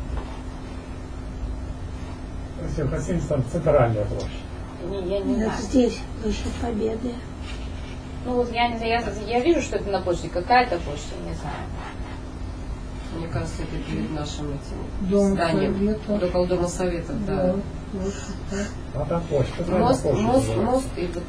A: Если вы хотите, там центральная площадь.
B: Я не знаю.
C: Здесь Площадь Победы.
B: Ну вот я не знаю, я вижу, что это на площади. Какая-то площадь, я не знаю.
F: Мне кажется, это перед нашим этим
E: Дом
F: зданием.
E: Совета.
F: Около Дома Советов, да.
E: Вот так.
A: А там площадь. центральная
F: Мост,
A: площадь,
F: мост,
A: да.
F: мост и вот.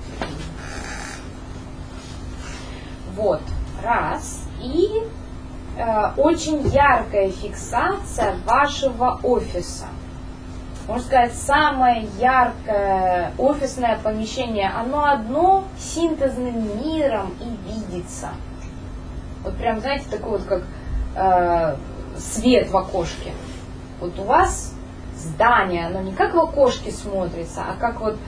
B: Вот, раз. И очень яркая фиксация вашего офиса. Можно сказать, самое яркое офисное помещение, оно одно синтезным миром и видится. Вот прям, знаете, такой вот как свет в окошке. Вот у вас здание, оно не как в окошке смотрится, а как вот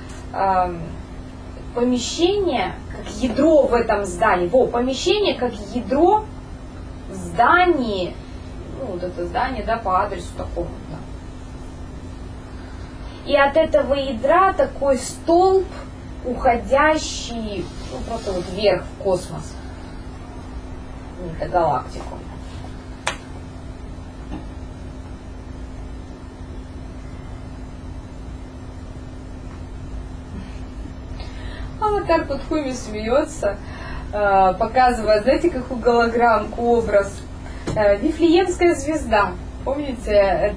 B: помещение, как ядро в этом здании. Помещение как ядро в здании, ну вот это здание, да, по адресу такому, да. И от этого ядра такой столб, уходящий, ну, просто вот вверх в космос, в метагалактику. Аватар Кутхуми смеется, показывая, знаете, как у голограмм образ. Вифлеемская звезда. Помните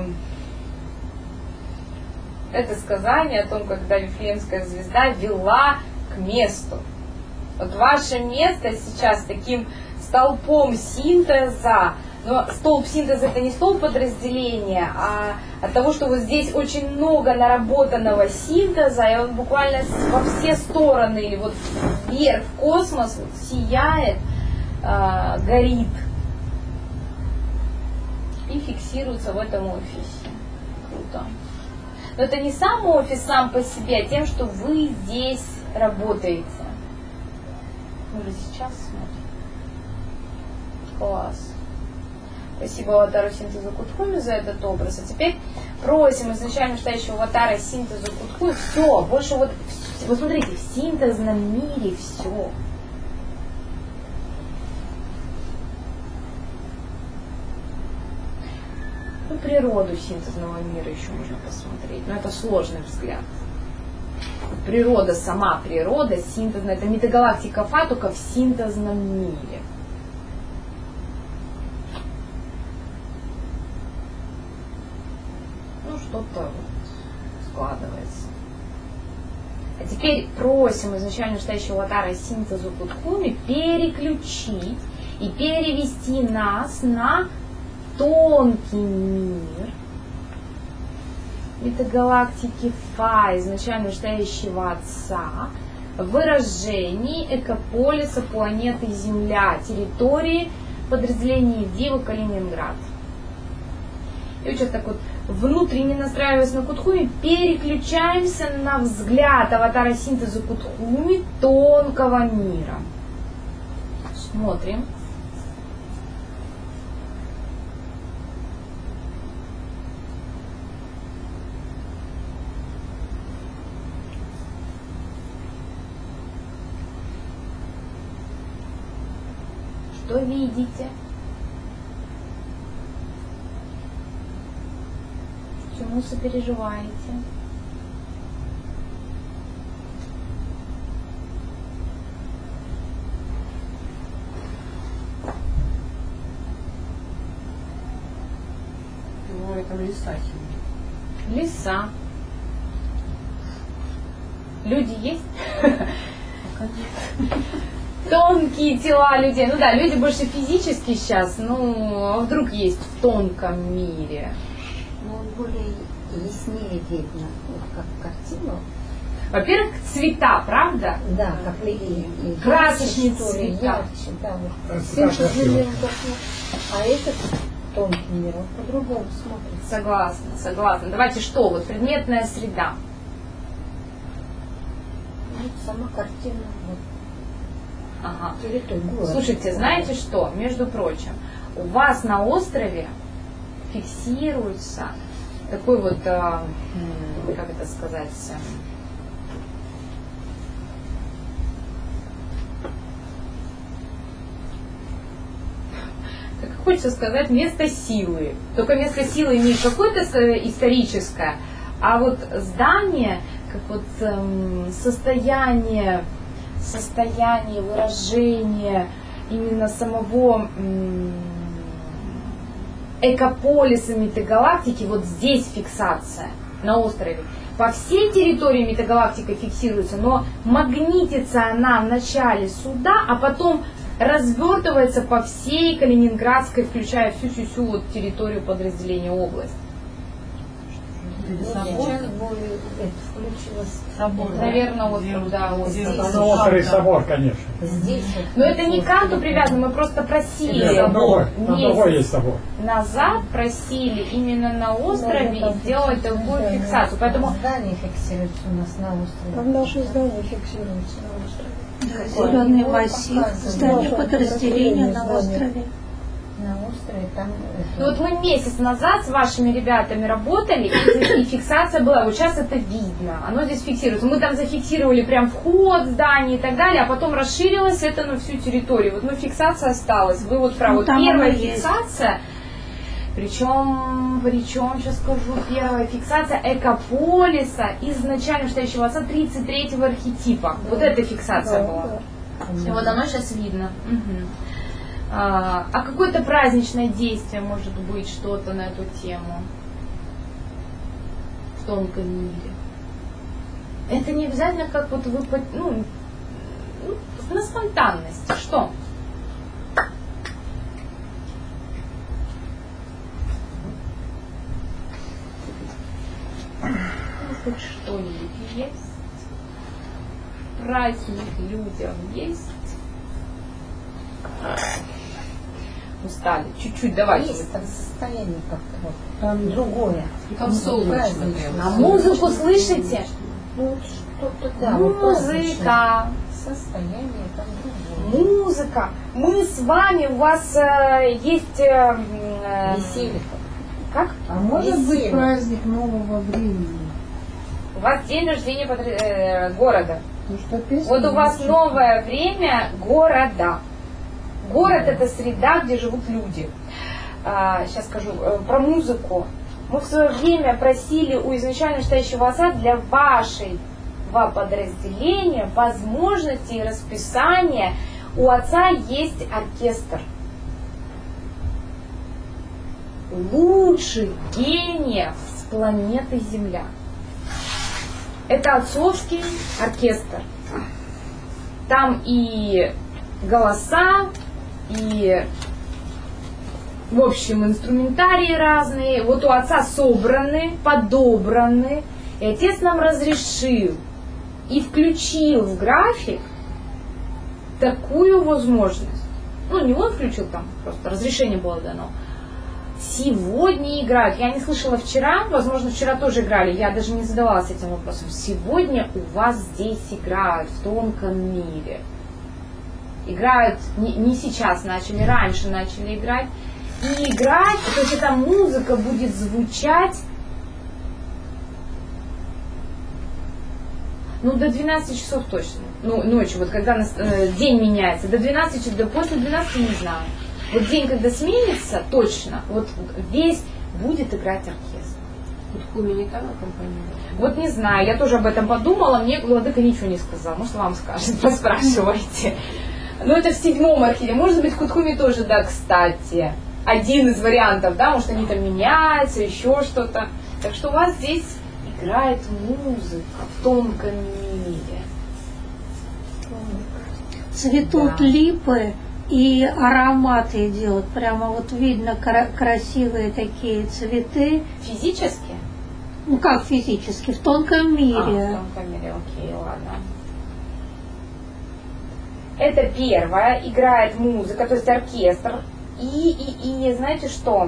B: это сказание о том, когда Вифлеемская звезда вела к месту. Вот ваше место сейчас таким столпом синтеза, но столб синтеза это не столб подразделения, а от того, что вот здесь очень много наработанного синтеза, и он буквально во все стороны, или вот вверх в космос вот, сияет, горит. и фиксируется в этом офисе. Круто. Но это не сам офис сам по себе, а тем, что вы здесь работаете. Мы же сейчас смотрим. Класс. Спасибо аватару синтеза Кутхуми за этот образ. А теперь просим изначально читающего аватара синтеза Кутхуми. Все, больше вот смотрите, в синтезном мире все. Ну, природу синтезного мира еще можно посмотреть, но это сложный взгляд. Природа, сама природа синтезная, это метагалактика Фа, только в синтезном мире. Ну, что-то вот складывается. А теперь просим изначально читающего аватара синтезу Кутхуми переключить и перевести нас на тонкий мир метагалактики Фа, изначально читающего Отца, в выражении экополиса планеты Земля, территории подразделения Дива Калининград. И вот сейчас так вот, внутренне настраиваясь на Кутхуми, переключаемся на взгляд аватара синтеза Кутхуми тонкого мира. Смотрим. Что видите? Чему сопереживаете?
F: Ну, это леса сильные.
B: Леса. Люди есть? Тонкие тела людей. Ну да, люди больше физически сейчас, ну, а вдруг есть в тонком мире.
C: Ну, более яснее видно, вот как картину.
B: Во-первых, цвета, правда?
C: Да, как и
B: красочные
C: что ли,
B: цвета.
C: ярче, да, вот.
A: Красота
C: Синтезный
A: красивая.
C: мир должно. А этот тонкий мир, он по-другому смотрится.
B: Согласна, согласна. Давайте что? Вот предметная среда.
C: Вот сама картина, вот.
B: Ага.
C: Территория, город.
B: Слушайте, знаете что? Между прочим, у вас на острове фиксируется такой вот, как это сказать, как хочется сказать, место силы. Только место силы не какое-то историческое, а вот здание, как вот состояние выражения именно самого экополиса метагалактики, вот здесь фиксация на острове. По всей территории метагалактика фиксируется, но магнитится она вначале сюда, а потом развертывается по всей Калининградской, включая всю вот территорию подразделения область.
C: Сейчас более включилось.
B: Наверное, вот да, вот здесь.
A: На острове собор, конечно.
C: Здесь вот.
B: Но это не к канту привязано, мы просто просили
A: Нет, там другой,
B: месяц
A: есть собор.
B: назад просили именно на острове сделать такую фиксацию. Поэтому
C: Здание фиксируется у нас на острове.
E: А в нашем здании фиксируется на острове.
G: Да, зеленый массив, здание подразделения на острове.
C: На острове там.
B: ну вот мы месяц назад с вашими ребятами работали, и фиксация была. Вот сейчас это видно, оно здесь фиксируется. Мы там зафиксировали прям вход здания и так далее, а потом расширилось это на всю территорию. Вот, ну, фиксация осталась. Вы вот правы. Вот первая фиксация, причем, сейчас скажу, первая фиксация экополиса изначально читающего отца 33-го архетипа. Вот эта фиксация была. И вот оно сейчас видно. Угу. А какое-то праздничное действие может быть, что-то на эту тему в тонком мире? Это не обязательно как вот вы, ну, на спонтанности. Что? Хоть что-нибудь есть? Праздник людям есть? устали. Чуть-чуть, давайте.
C: Есть там состояние как-то вот, там другое.
F: Там солнечно
B: А
F: прям.
B: музыку слышите?
C: Ну, что-то, да. вот
B: Музыка.
C: состояние там другое.
B: Музыка. Мы с вами, у вас есть...
C: Веселье.
B: как?
E: А может быть
C: Веселье.
E: праздник нового времени?
B: У вас день рождения города.
E: Ну, что песня
B: Вот у вас
E: звучит?
B: новое время города. Город — это среда, где живут люди. Сейчас скажу про музыку. Мы в свое время просили у изначально стоящего отца для вашего подразделения возможности и расписания. У отца есть оркестр. Лучших гениев с планеты Земля. Это отцовский оркестр. Там и голоса, и, в общем, инструментарии разные. Вот у отца собраны, подобраны. И отец нам разрешил и включил в график такую возможность. Ну, не он включил, там просто разрешение было дано. Сегодня играют. Я не слышала вчера, возможно, вчера тоже играли, я даже не задавалась этим вопросом. Сегодня у вас здесь играют в тонком мире. Играют не сейчас начали, раньше начали играть. И играть, то есть эта музыка будет звучать до 12 часов точно. Ну, ночью, вот когда день меняется, до 12 часов, после 12 не знаю. Вот день, когда сменится, точно, вот весь будет играть оркестр.
F: Кутхуми не там аккомпанирует?
B: Вот не знаю, я тоже об этом подумала, мне владыка ничего не сказал, может вам скажет, поспрашивайте. Но это в 7-м архиве, может быть Кутхуми тоже, да, кстати. Один из вариантов, да, может они там меняются, еще что-то. Так что у вас здесь играет музыка в тонком мире.
G: Цветут
B: Да.
G: липы, и аромат идет. Прямо вот видно красивые такие цветы.
B: Физически?
G: Ну как физически, в тонком
B: В
G: мире.
B: тонком мире, окей, ладно. Это первое, играет музыка, то есть оркестр. И знаете что?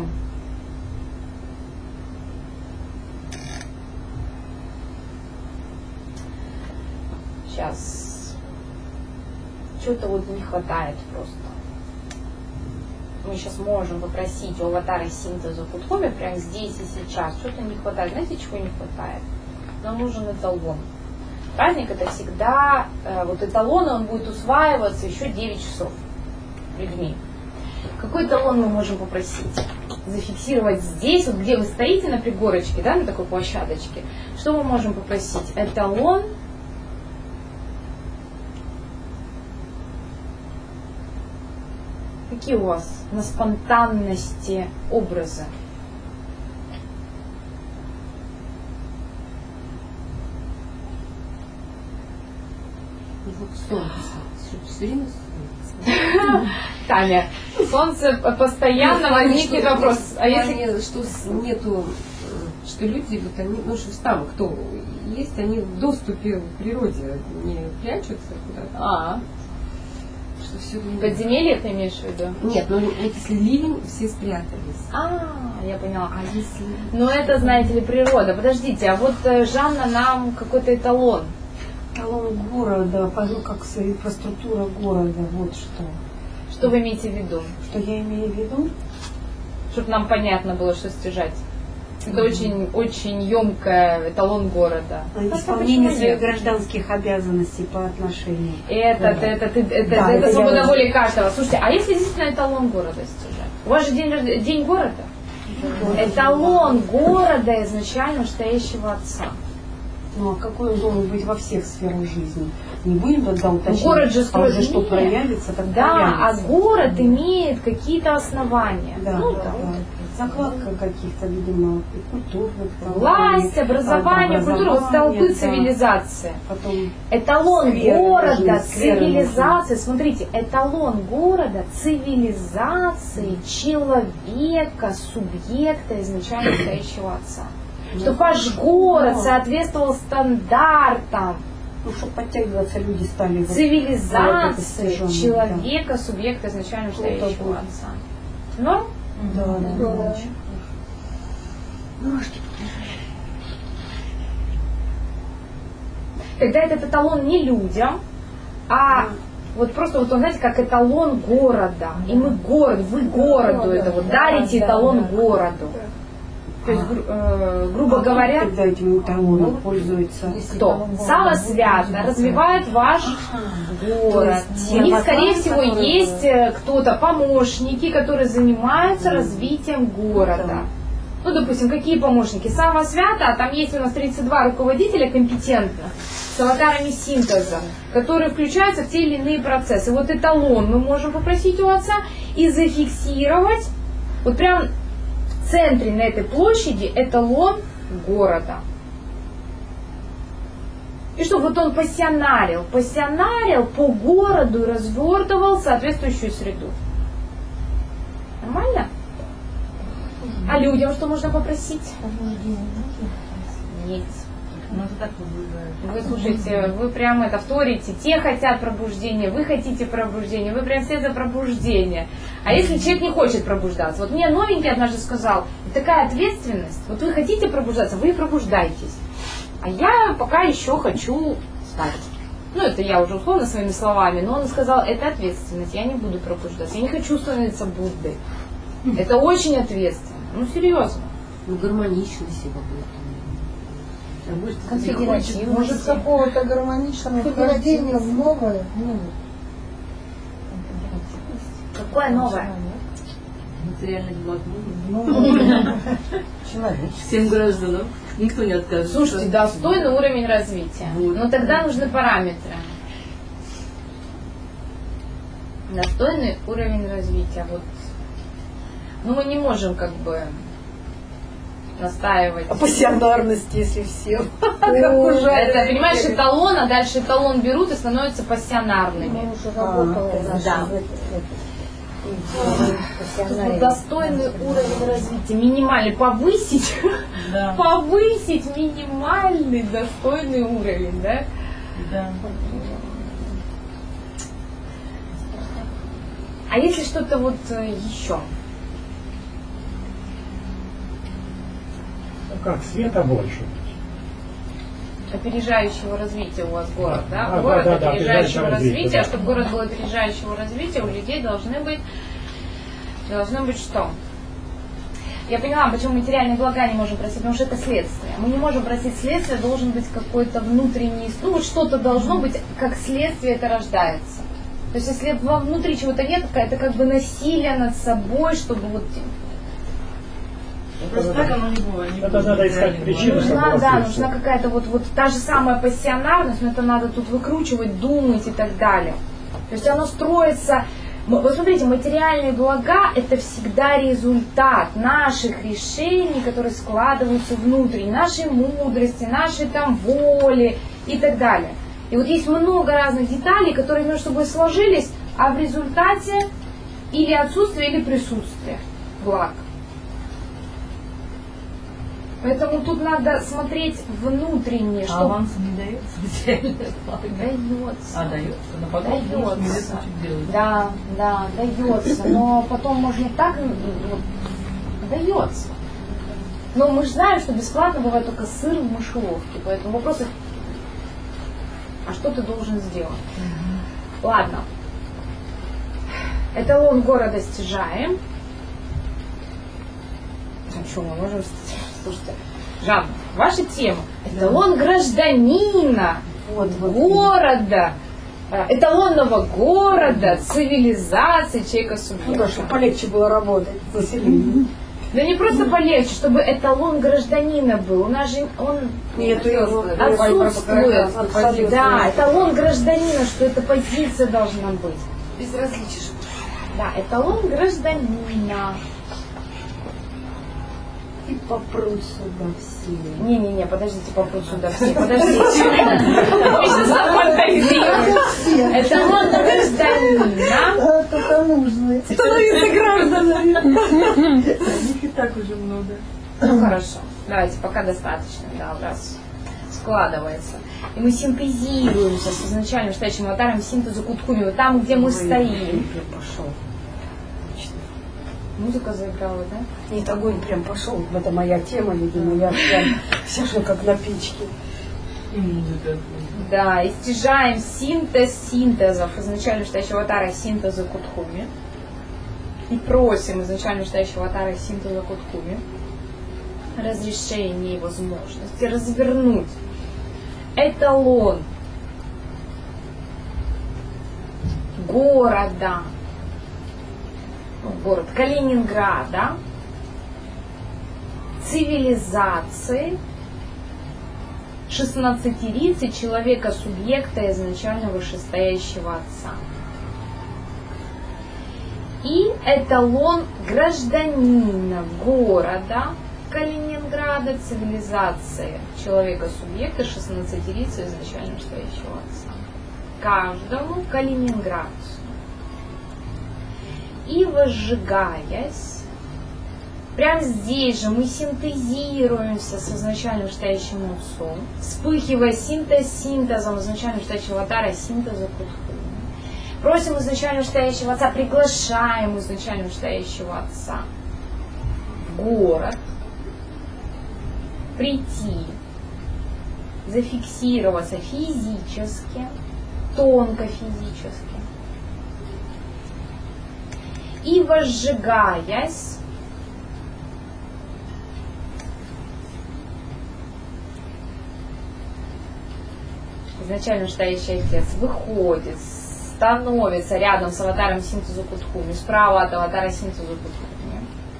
B: Сейчас. Чего-то вот не хватает просто. Мы сейчас можем попросить у аватара синтеза Кутхуми прямо здесь и сейчас. Что-то не хватает. Знаете, чего не хватает? Нам нужен эталон. Праздник — это всегда, вот эталон, он будет усваиваться еще 9 часов людьми. Какой эталон мы можем попросить? Зафиксировать здесь, вот где вы стоите на пригорочке, да, на такой площадочке. Что мы можем попросить? Эталон. Какие у вас на спонтанности образы?
F: И вот солнце. Все время солнце.
B: Таня, солнце постоянно возникнет вопрос. А если
F: что нету, что люди, вот они, ну что там, кто есть, они в доступе в природе не прячутся куда-то. Что все
B: подземелье ты имеешь в виду?
F: Нет, ну вот если ливень, все спрятались.
B: Я поняла.
F: А если...
B: Но это, знаете ли, природа. Подождите, а вот Жанна нам какой-то эталон.
H: Эталон города, как инфраструктура города, вот что.
B: Что вы имеете в виду?
H: Что я имею в виду?
B: Чтобы нам понятно было, что стяжать. Это очень емкое эталон города.
H: Исполнение
B: почему
H: своих
B: нет?
H: гражданских обязанностей по отношению.
B: Это свобода
H: я-
B: воли каждого. Слушайте, а если действительно эталон города стяжать? У вас же день города? Эталон города изначально настоящего отца.
H: Ну а какой он должен быть во всех сферах жизни? Не будем тогда уточнять,
B: Город же
H: а
B: строит
H: уже что
B: нет.
H: проявится, так
B: Да, а
H: проявится.
B: город имеет какие-то основания.
H: Да,
B: Ну,
H: да,
B: там,
H: да. Закладка каких-то, видимо, и культурных. там,
B: власть, образование, культура, вот столпы
H: да.
B: цивилизации.
H: Потом
B: Эталон
H: скверы
B: города,
H: нужны, скверы
B: цивилизации. Смотрите, эталон города, цивилизации, человека, субъекта изначально стоящего отца. Чтобы ваш город соответствовал стандартам
H: ну, чтобы подтягиваться, люди стали.
B: цивилизации,
H: достижению,
B: человека, субъекта изначально
H: Ну,
B: стоящего
H: такое.
B: отца. Но?
H: Да.
B: Тогда этот эталон не людям, а вот просто вот он, знаете, как эталон города. И мы вы городу это вот дарите эталон городу. То есть, грубо говоря,
H: Когда этим эталоном пользуется?
B: кто? Самосвято развивает ваш город. У них, скорее всего, есть кто-то, помощники, которые занимаются развитием города. Ну, допустим, какие помощники? Самосвято, а там есть у нас 32 руководителя компетентных с аватарами синтеза, которые включаются в те или иные процессы. Вот эталон мы можем попросить у отца и зафиксировать вот прям в центре на этой площади эталон города. И чтобы вот он пассионарил по городу и развертывал соответствующую среду. Нормально? А людям что можно попросить? Нет. Вы слушайте, вы прям это вторите. Те хотят пробуждения, вы хотите пробуждения, вы прям все за пробуждение. А если человек не хочет пробуждаться? Вот мне новенький однажды сказал, такая ответственность, вот вы хотите пробуждаться, вы и пробуждайтесь. А я пока еще хочу спать. Ну, это я уже условно своими словами, но он сказал, это ответственность, я не буду пробуждаться, я не хочу становиться Буддой. Это очень ответственно. Ну, серьезно.
F: Ну, гармоничности какой-то.
B: Конфедеративности.
E: Может, какого-то гармоничного вхождения в новое?
B: Какое новое?
I: Материальных благ
E: Человек.
I: всем гражданам. Никто не откажет.
B: Слушайте, достойный уровень развития. Но тогда нужны параметры. Достойный уровень развития. Вот. Ну, мы не можем как бы настаивать.
E: О пассионарности, если все.
B: Это, понимаешь, эталон, а дальше эталон берут и становятся пассионарными. Да. Достойный уровень развития. Минимальный. Повысить минимальный достойный уровень, да?
I: Да.
B: А если что-то вот еще?
A: Как света больше.
B: Опережающего развития у вас город, да?
A: Да,
B: Город
A: да,
B: опережающего развития.
A: да.
B: А чтобы город был опережающего развития, у людей должно быть что? Я поняла, почему материальные блага не можем просить, потому что это следствие. Мы не можем просить следствие, должен быть какой-то внутренний, ну вот что-то должно быть, как следствие это рождается. То есть если внутри чего-то нет, это как бы насилие над собой, чтобы вот...
I: Просто так оно не бывает.
A: Это надо искать причину.
B: Нужна какая-то вот та же самая пассионарность, но это надо тут выкручивать, думать и так далее. То есть оно строится... Вот смотрите, материальные блага – это всегда результат наших решений, которые складываются внутрь, нашей мудрости, нашей там воли и так далее. И вот есть много разных деталей, которые между собой сложились, а в результате или отсутствие, или присутствие благ. Поэтому тут надо смотреть внутренне, что...
I: Аванс не дается материальные блага?
B: Дается.
I: Дается. Но потом можно
B: Дается.
I: делать.
B: Да, дается. Но потом можно так... Дается. Но мы же знаем, что бесплатно бывает только сыр в мышеловке. Поэтому вопрос... А что ты должен сделать? Ладно. Эталон города стяжаем. А что, мы можем... Слушайте, Жанна, ваша тема. Эталон гражданина, города, эталонного города, цивилизации, человека субъекта.
E: Ну да, чтобы полегче было работать с населением.
B: Да не просто полегче, чтобы эталон гражданина был. У нас же он отсутствует. Да, эталон гражданина, что эта позиция должна быть.
F: Безразличие.
B: Да, эталон гражданина.
C: И попрут сюда все.
B: Не, подождите, попрут сюда все. Подождите. Мы сейчас нормально. Эталон гражданина.
E: Только нужны.
C: Становится гражданами.
I: Их и так уже много.
B: Ну хорошо. Давайте, пока достаточно. Да, раз складывается. И мы синтезируемся с изначальным стоящим аватаром синтезу Куткуми. Вот там, где мы стоим. Музыка заиграла, да?
H: Нет, огонь прям пошел. Это моя тема, видимо. Я прям сижу как на печке.
B: Да, и стяжаем синтез синтезов изначально стоящего аватара синтеза Кутхуми. И просим изначально стоящего аватара синтеза Кутхуми разрешение и возможности развернуть эталон города, город Калининграда, цивилизации 16-рицы человека-субъекта изначально вышестоящего Отца. И эталон гражданина города Калининграда, цивилизации человека-субъекта 16-рицы изначально вышестоящего Отца. Каждому калининградцу. И возжигаясь, прямо здесь же мы синтезируемся с изначально вышестоящим Отцом, вспыхивая синтезом изначально вышестоящего аватара синтеза Кутхуми. Просим изначально вышестоящего Отца, приглашаем изначально вышестоящего Отца в город, прийти, зафиксироваться физически, тонко физически. И возжигаясь, изначально вышестоящий Отец выходит, становится рядом с аватаром синтеза Кутхуми, справа от аватара синтеза Кутхуми.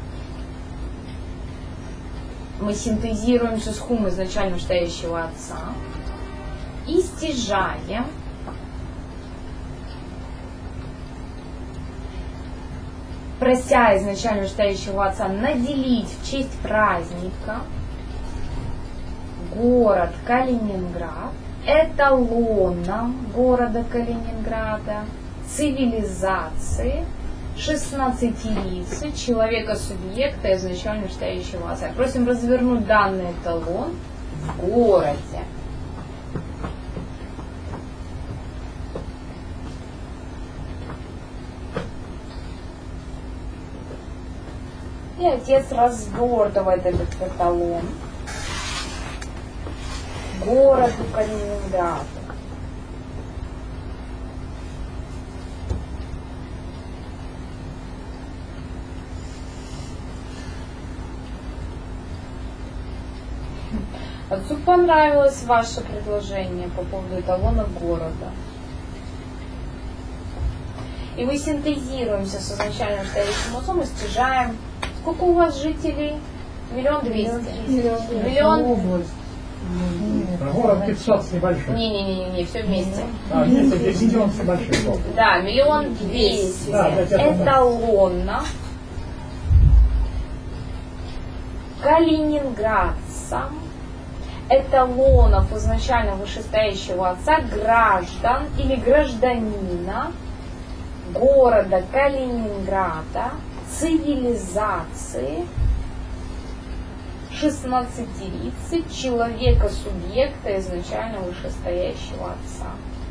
B: Мы синтезируемся с Хум изначально вышестоящего Отца и стяжаем прося изначально вышестоящего Отца наделить в честь праздника город Калининград эталоном города Калининграда, цивилизации 16-рицы человека-субъекта изначально вышестоящего Отца. Просим развернуть данный эталон в городе. И Отец развертывает этот эталон городу Калининграду. Отцу понравилось ваше предложение по поводу эталона города. И мы синтезируемся с изначально вышестоящим Отцом и стяжаем. Сколько у вас жителей? 1 200 000.
E: Область.
A: Город 500 с небольшим.
B: Не, все вместе.
A: Вместе 10 миллионов с небольшим.
B: Да, 1 200 000. Эталонно калининградцам, эталонов изначально вышестоящего Отца, граждан или гражданина города Калининграда, цивилизации 16-рицы человека-субъекта изначально вышестоящего Отца.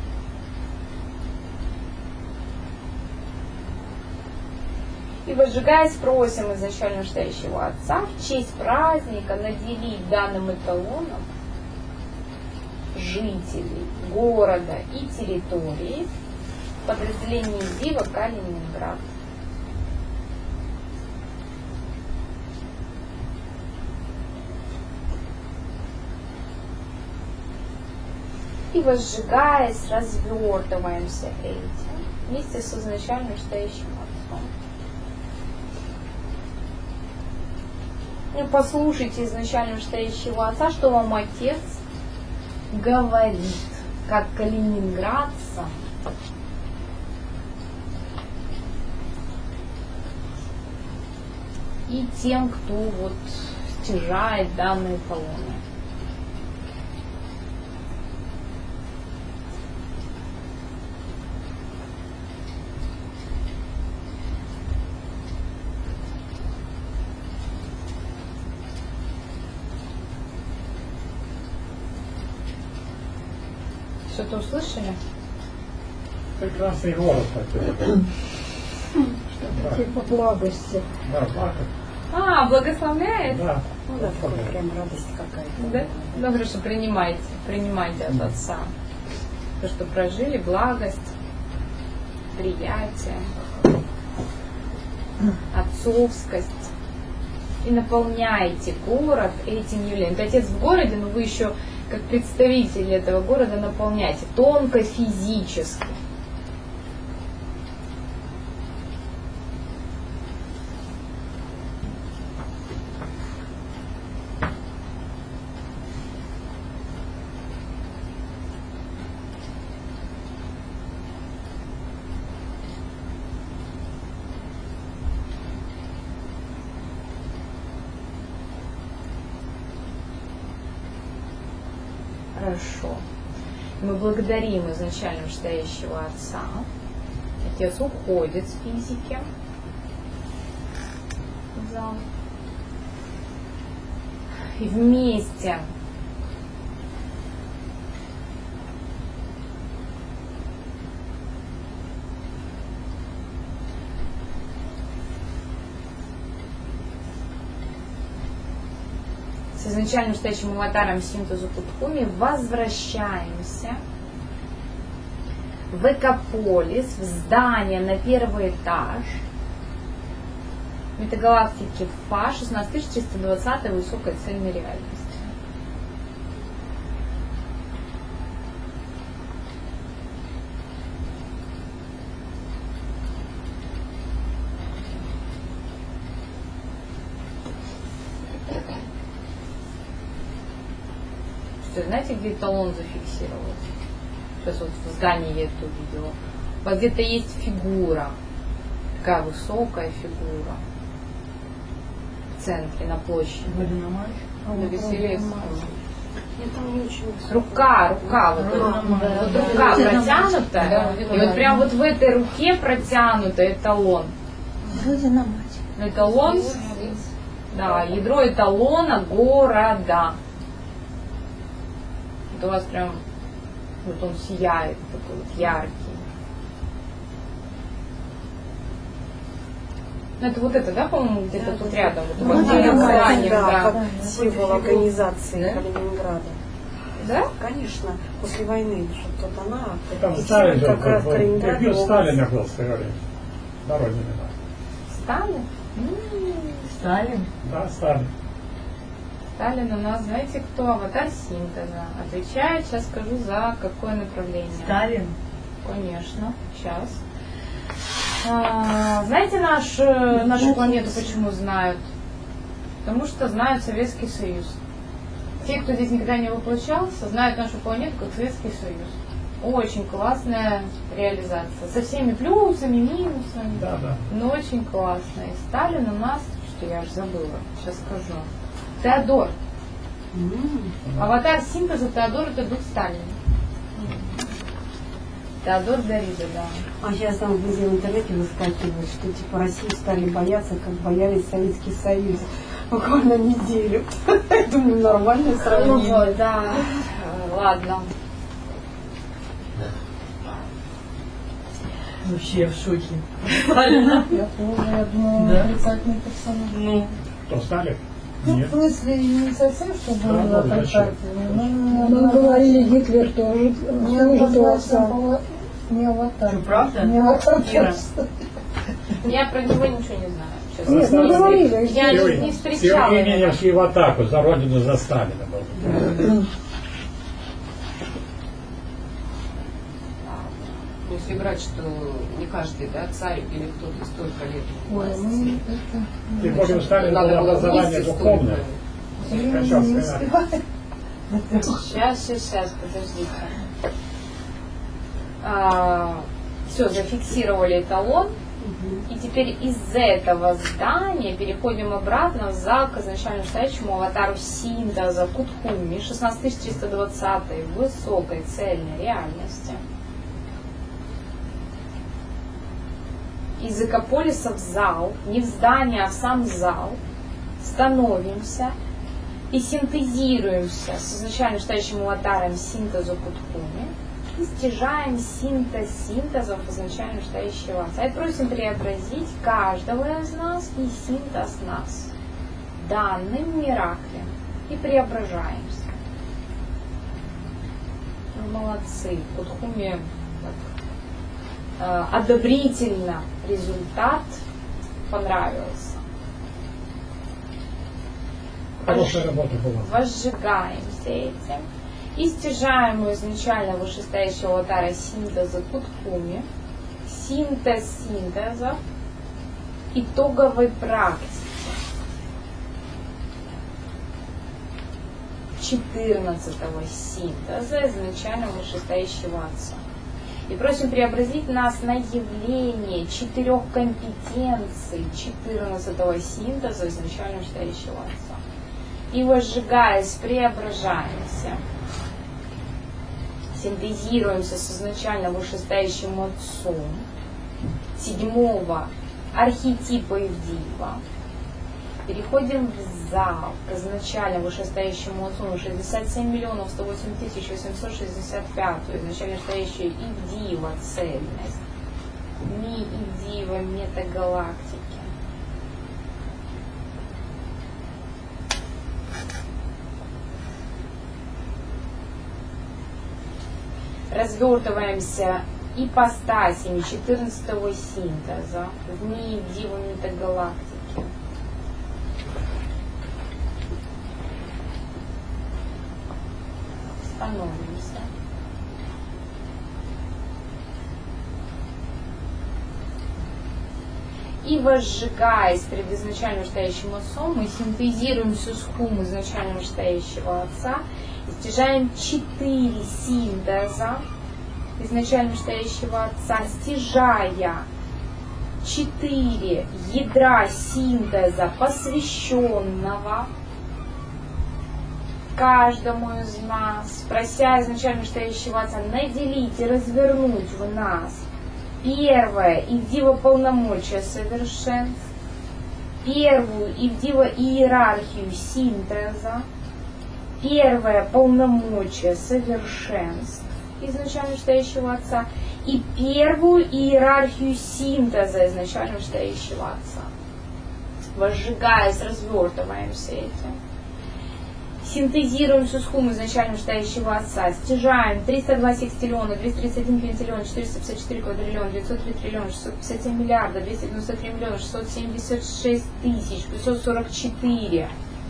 B: И возжигаясь, просим изначально вышестоящего Отца в честь праздника наделить данным эталоном жителей города и территории подразделения Дива Калининград. И возжигаясь, развертываемся этим вместе с изначально вышестоящим Отцом. И послушайте изначально вышестоящего Отца, что вам Отец говорит, как калининградцам, и тем, кто вот стяжает данные эталоны. Что-то услышали?
A: Прекрасный город такой. Да.
H: Типа благости.
A: Да, плакать.
B: Благословляет?
A: Да.
C: Ну да, такая прям радость какая-то.
B: Да? Ну хорошо, принимайте от Отца. То, что прожили, благость, приятие, отцовскость. И наполняете город этим явлением. То Отец в городе, но вы еще как представитель этого города наполняете тонко физически. Хорошо. Мы благодарим изначально вышестоящего Отца. Отец уходит с физики в зал. И вместе с изначальным стоящим аватаром синтезу Кутхуми возвращаемся в Экополис, в здание на первый этаж метагалактики ФА 16320 высокой цельной реальности. Знаете, где эталон зафиксировать? Сейчас вот в здании я это увидела. У вас где-то есть фигура, такая высокая фигура в центре, на площади. На Василевском. Рука, вот рука протянута, и вот прям вот в этой руке протянута эталон. Эталон, да, ядро эталона города. Вот у вас прям, вот он сияет, такой вот яркий. Ну это вот это, да, по-моему, где-то тут рядом, вот у вас здание, да.
J: Как символ организации Калининграда.
B: Да?
J: Конечно, после войны, что вот она
A: Там Сталин
J: как раз
A: был,
J: Калининград.
A: ревью Сталина был в свое время. На родине, да.
B: Сталин?
I: Сталин?
A: Да, Сталин.
B: Сталин у нас, знаете кто? Аватар синтеза. Отвечает, сейчас скажу, за какое направление.
I: Сталин?
B: Конечно, сейчас. Знаете нашу планету почему знают? Потому что знают Советский Союз. Те, кто здесь никогда не воплощался, знают нашу планету как Советский Союз. Очень классная реализация. Со всеми плюсами, минусами.
A: Да, да.
B: Но очень классная. И Сталин у нас, что я аж забыла, сейчас скажу. Теодор. Аватар синтеза Теодор — это дух Сталина. Теодор Дорида, да.
J: А сейчас там в интернете выскакивает, что типа Россию стали бояться, как боялись Советский Союз. Буквально неделю. Думаю, нормальное сравнение.
B: Ну вот, да. Ладно.
I: Вообще я в шоке.
H: Я тоже, я думала,
I: Да?
H: отрицательный персонаж.
B: Ну,
A: Кто, Сталин?
H: Ну, в
A: Нет.
H: смысле, не совсем, что было
A: Да,
H: отрицательный.
G: Мы говорили, Гитлер тоже
H: Мне
G: назывался.
H: не аватар.
I: Что, правда?
H: Не аватар
I: Ира?
H: просто.
B: я про него ничего не знаю. честно.
G: Нет, мы говорили.
B: Я не встречала
A: Тем не менее
B: его.
A: шли в атаку за родину, за Сталина был.
F: Если брать, что не каждый, да, царь или кто-то столько лет у
H: Ой,
F: власти.
H: мы это...
A: Тем более у Сталина
F: Надо
A: было
F: было
A: образование
F: вместе
A: духовное.
H: Время
A: Скачал
H: не
A: сценарий.
H: успевает.
B: Сейчас, подождите. Все, зафиксировали эталон. И теперь из этого здания переходим обратно в зал к изначально стоящему аватару синтеза Кутхуми 16320 высокой цельной реальности. Из Экополиса в зал, не в здание, а в сам зал, становимся и синтезируемся с изначально стоящим аватаром синтеза Кутхуми и стяжаем синтез синтезов изначально вышестоящего Отца. И просим преобразить каждого из нас и синтез нас данным мираклем. И преображаемся. Вы молодцы. Кудхуме одобрительно результат понравился.
A: Хорошая работа была.
B: Возжигаемся этим. И стяжаем у изначально вышестоящего аватара синтеза Кудхуми. Синтез синтеза итоговой практики 14-го синтеза изначально вышестоящего Отца. И просим преобразить нас на явление 4 компетенций 14-го синтеза изначально вышестоящего Отца. И возжигаясь, преображаемся, синтезируемся с изначально вышестоящим Отцом 7-го архетипа Ивдива. Переходим в зал к изначально вышестоящему Отцу 67 миллионов 108 тысяч 865, изначально стоящую Ивдива цельность, Ивдива метагалактики. Развертываемся ипостасями 14-го синтеза в Ивдива метагалактики. Становимся. И возжигаясь перед изначально вышестоящим Отцом, мы синтезируем всю схему изначально вышестоящего Отца и стяжаем 4 синтеза изначально вышестоящего Отца, стяжая 4 ядра синтеза, посвященного каждому из нас, прося изначально вышестоящего Отца наделить и развернуть в нас первое Ивдива полномочия совершенств, первую Ивдива иерархию синтеза, первое полномочие совершенств изначально вышестоящего Отца и первую иерархию синтеза изначально вышестоящего Отца. Возжигаясь, развертываемся этим. Синтезируем всю схему изначально вышестоящего Отца, стяжаем 302 секстиллиона, 231 квинтиллион, 454 квадриллион, 903 триллиона, 657 миллиарда, 293 миллиона, 676 тысяч, 544.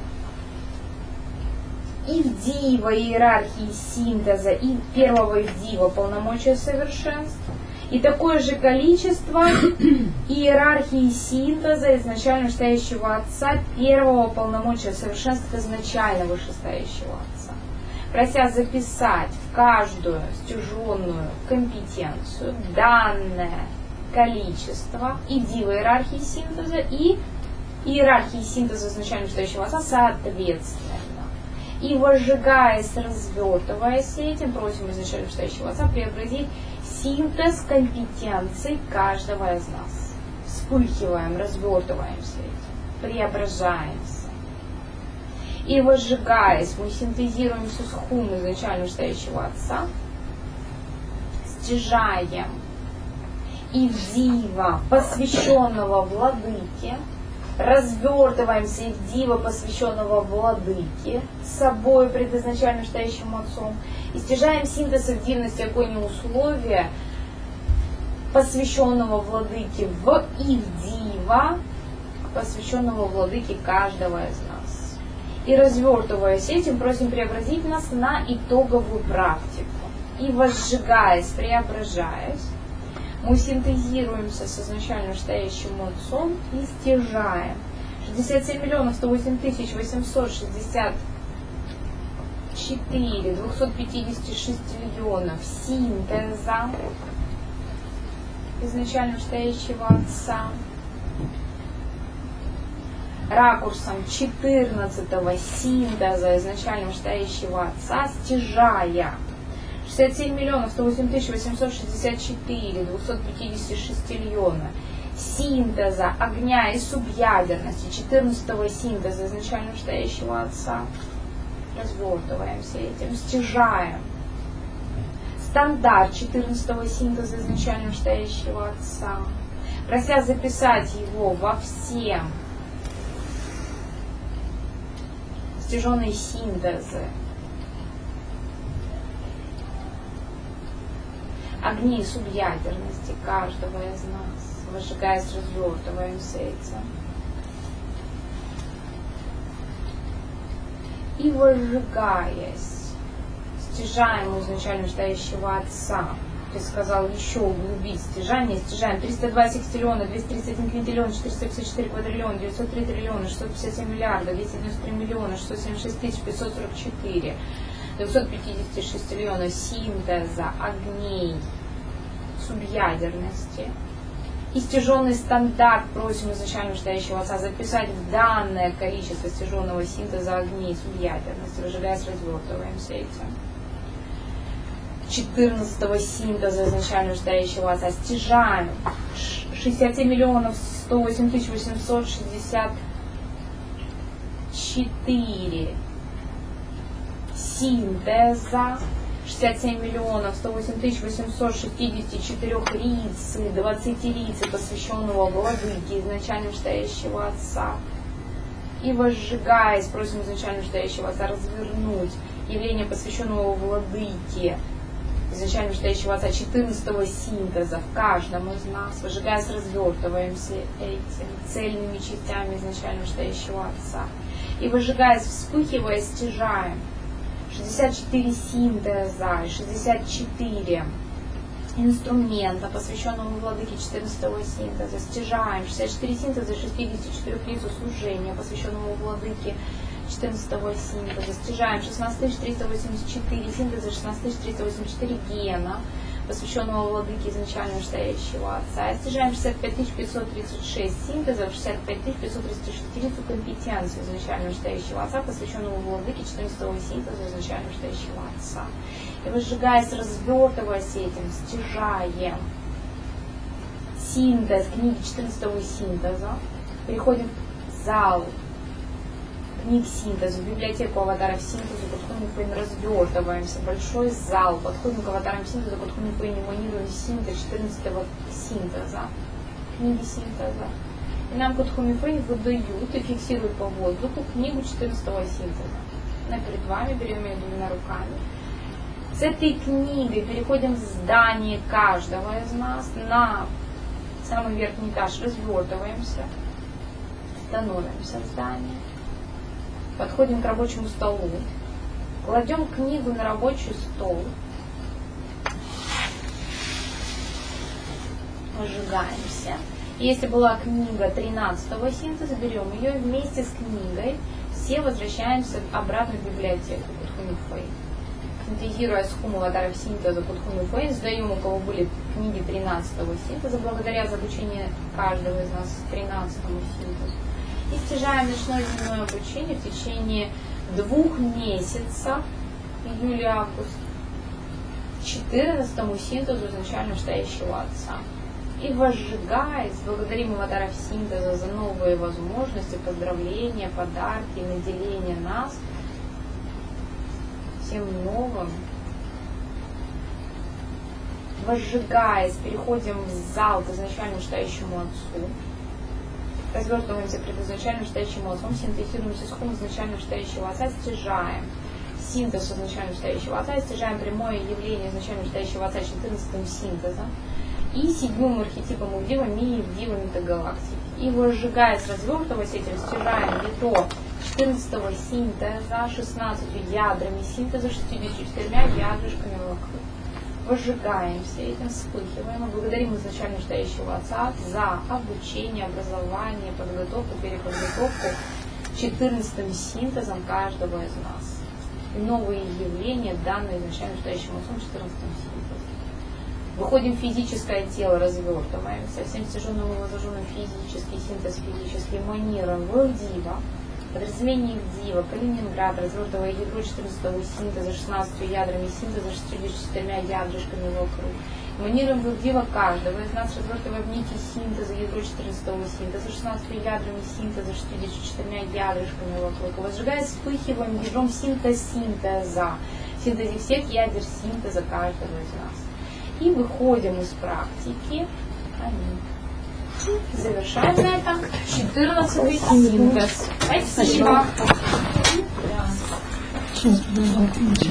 B: Ивдива иерархии синтеза и первого Ивдива полномочия совершенств. И такое же количество иерархии синтеза изначально вышестоящего Отца, первого полномочия совершенства изначально вышестоящего Отца. Прося записать в каждую стяженную компетенцию данное количество Ивдива иерархии синтеза и иерархии синтеза изначально вышестоящего Отца соответственно. И возжигаясь, развертываясь этим, просим изначально вышестоящего Отца преобразить синтез компетенций каждого из нас. Вспыхиваем, развертываемся этим, преображаемся. И возжигаясь, мы синтезируем всю схему изначально вышестоящего Отца, стяжаем Ивдива, посвященного Владыке, развертываемся Ивдива, посвященного Владыке, собой предизначально вышестоящим Отцом, и стяжаем синтез Ивдивности огонь условия, посвященного Владыке в Ивдива, посвященного Владыке каждого из нас. И развертываясь этим, просим преобразить нас на итоговую практику. И возжигаясь, преображаясь, мы синтезируемся с изначально вышестоящим Отцом и стяжаем 67 миллионов 108 тысяч 864 256 миллионов синтеза изначально вышестоящего Отца, ракурсом 14-го синтеза изначально вышестоящего Отца, стяжая 67 миллионов 108 тысяч 864 256 миллиона синтеза огня и субъядерности 14-го синтеза изначально вышестоящего Отца. Развертываемся этим, стяжаем стандарт 14-го синтеза изначально настоящего Отца, прося записать его во все стяженные синтезы огней субъядерности каждого из нас, выжигаясь, развертываемся этим. И выжигаясь, стяжаем изначально настоящего Отца. Ты сказал еще углубить стяжание. Стяжаем 302 секстиллиона, 231 квинтиллион, 454 квадриллиона, 903 триллиона, 657 миллиарда, 293 миллиона, 676 тысяч 544, 256 триллиона синтеза огней субъядерности. И стяженный стандарт просим изначально настоящего Отца записать в данное количество стяженного синтеза огней субъядерности, выжигаясь, развертываемся этим. 14-го синтеза изначально настоящего Отца стяжаем 67 миллионов 108 тысяч 864 синтеза, 67 миллионов 108 тысяч 864 рицы, 20 рицы, посвященного владыке изначально настоящего Отца. И возжигаясь, просим изначально настоящего Отца развернуть явление посвященного владыке изначально настоящего Отца 14-го синтеза в каждом из нас, выжигаясь, развертываемся этим цельными частями изначально настоящего Отца. И выжигаясь, вспыхивая, стяжаем 64 синтеза и 64 инструмента, посвященному владыке 14-го синтеза. Стяжаем 64 синтеза и 64 лицу служения, посвященному владыке 14-го синтеза. Стяжаем 16 384 синтеза, 16 384 гена, посвященного владыке изначально настоящего Отца. И стяжаем 65 536 синтезов, 65 534 компетенций изначально настоящего Отца, посвященного владыке 14-го синтеза изначально настоящего Отца. И выжигаясь, развертываясь этим, стяжаем синтез книги 14-го синтеза, переходим в зал книг синтеза, в библиотеку аватаров синтеза, подходим к развертываемся, большой зал, подходим к аватарам синтеза, подходим к эманируем синтез 14-го синтеза, книги синтеза. И нам Кодхумифей выдают и фиксируют по воздуху книгу 14-го синтеза. Мы перед вами берем ее двумя руками. С этой книгой переходим в здание каждого из нас на самый верхний этаж, развертываемся, становимся в здании. Подходим к рабочему столу, кладем книгу на рабочий стол, выжигаемся. Если была книга 13-го синтеза, берем ее и вместе с книгой все возвращаемся обратно в библиотеку Кодхумифей. Синтезируя схему аватаров синтеза Кодхумифей, сдаем, у кого были книги 13-го синтеза, благодаря за обучение каждого из нас 13-му синтезу. И стяжаем ночное дневное обучение в течение 2 месяцев, июль-август, 14-му синтезу изначально настоящего Отца. И возжигаясь, благодарим аватаров синтеза за новые возможности, поздравления, подарки, наделение нас всем новым. Возжигаясь, переходим в зал к изначально настоящему Отцу. Развертываемся пред изначально настоящим Отцом, синтезируем схему изначально настоящего Отца, стяжаем синтез изначально настоящего Отца, стяжаем прямое явление изначально настоящего Отца 14-м синтезом и 7-м архетипом Увдива, Ми-Вдива, Метагалактики. И возжигаясь, развертываясь этим, стяжаем ядро 14-го синтеза 16 ядрами синтеза, 64 ядрышками вокруг. Возжигаемся этим, вспыхиваем и благодарим изначально настоящего Отца за обучение, образование, подготовку, переподготовку 14-м синтезом каждого из нас. И новые явления, данные изначально настоящим Отцом 14-м синтезом. Выходим в физическое тело, развертываемся, всем стяженным и возложенным физический синтез, физический манируем в Дива. Подразделение Вдива, Калининград, развертывая ядро 14-го синтеза 16 ядрами синтеза, 64 ядрышками вокруг. Манируем Вдива каждого из нас, развертывая в нити синтеза ядро 14-го синтеза 16 ядрами синтеза, 64 ядрышками вокруг. Возжигая, вспыхиваем ядром синтеза синтезе всех ядер синтеза каждого из нас. И выходим из практики. Завершаем на этом 14-й синтез. Спасибо.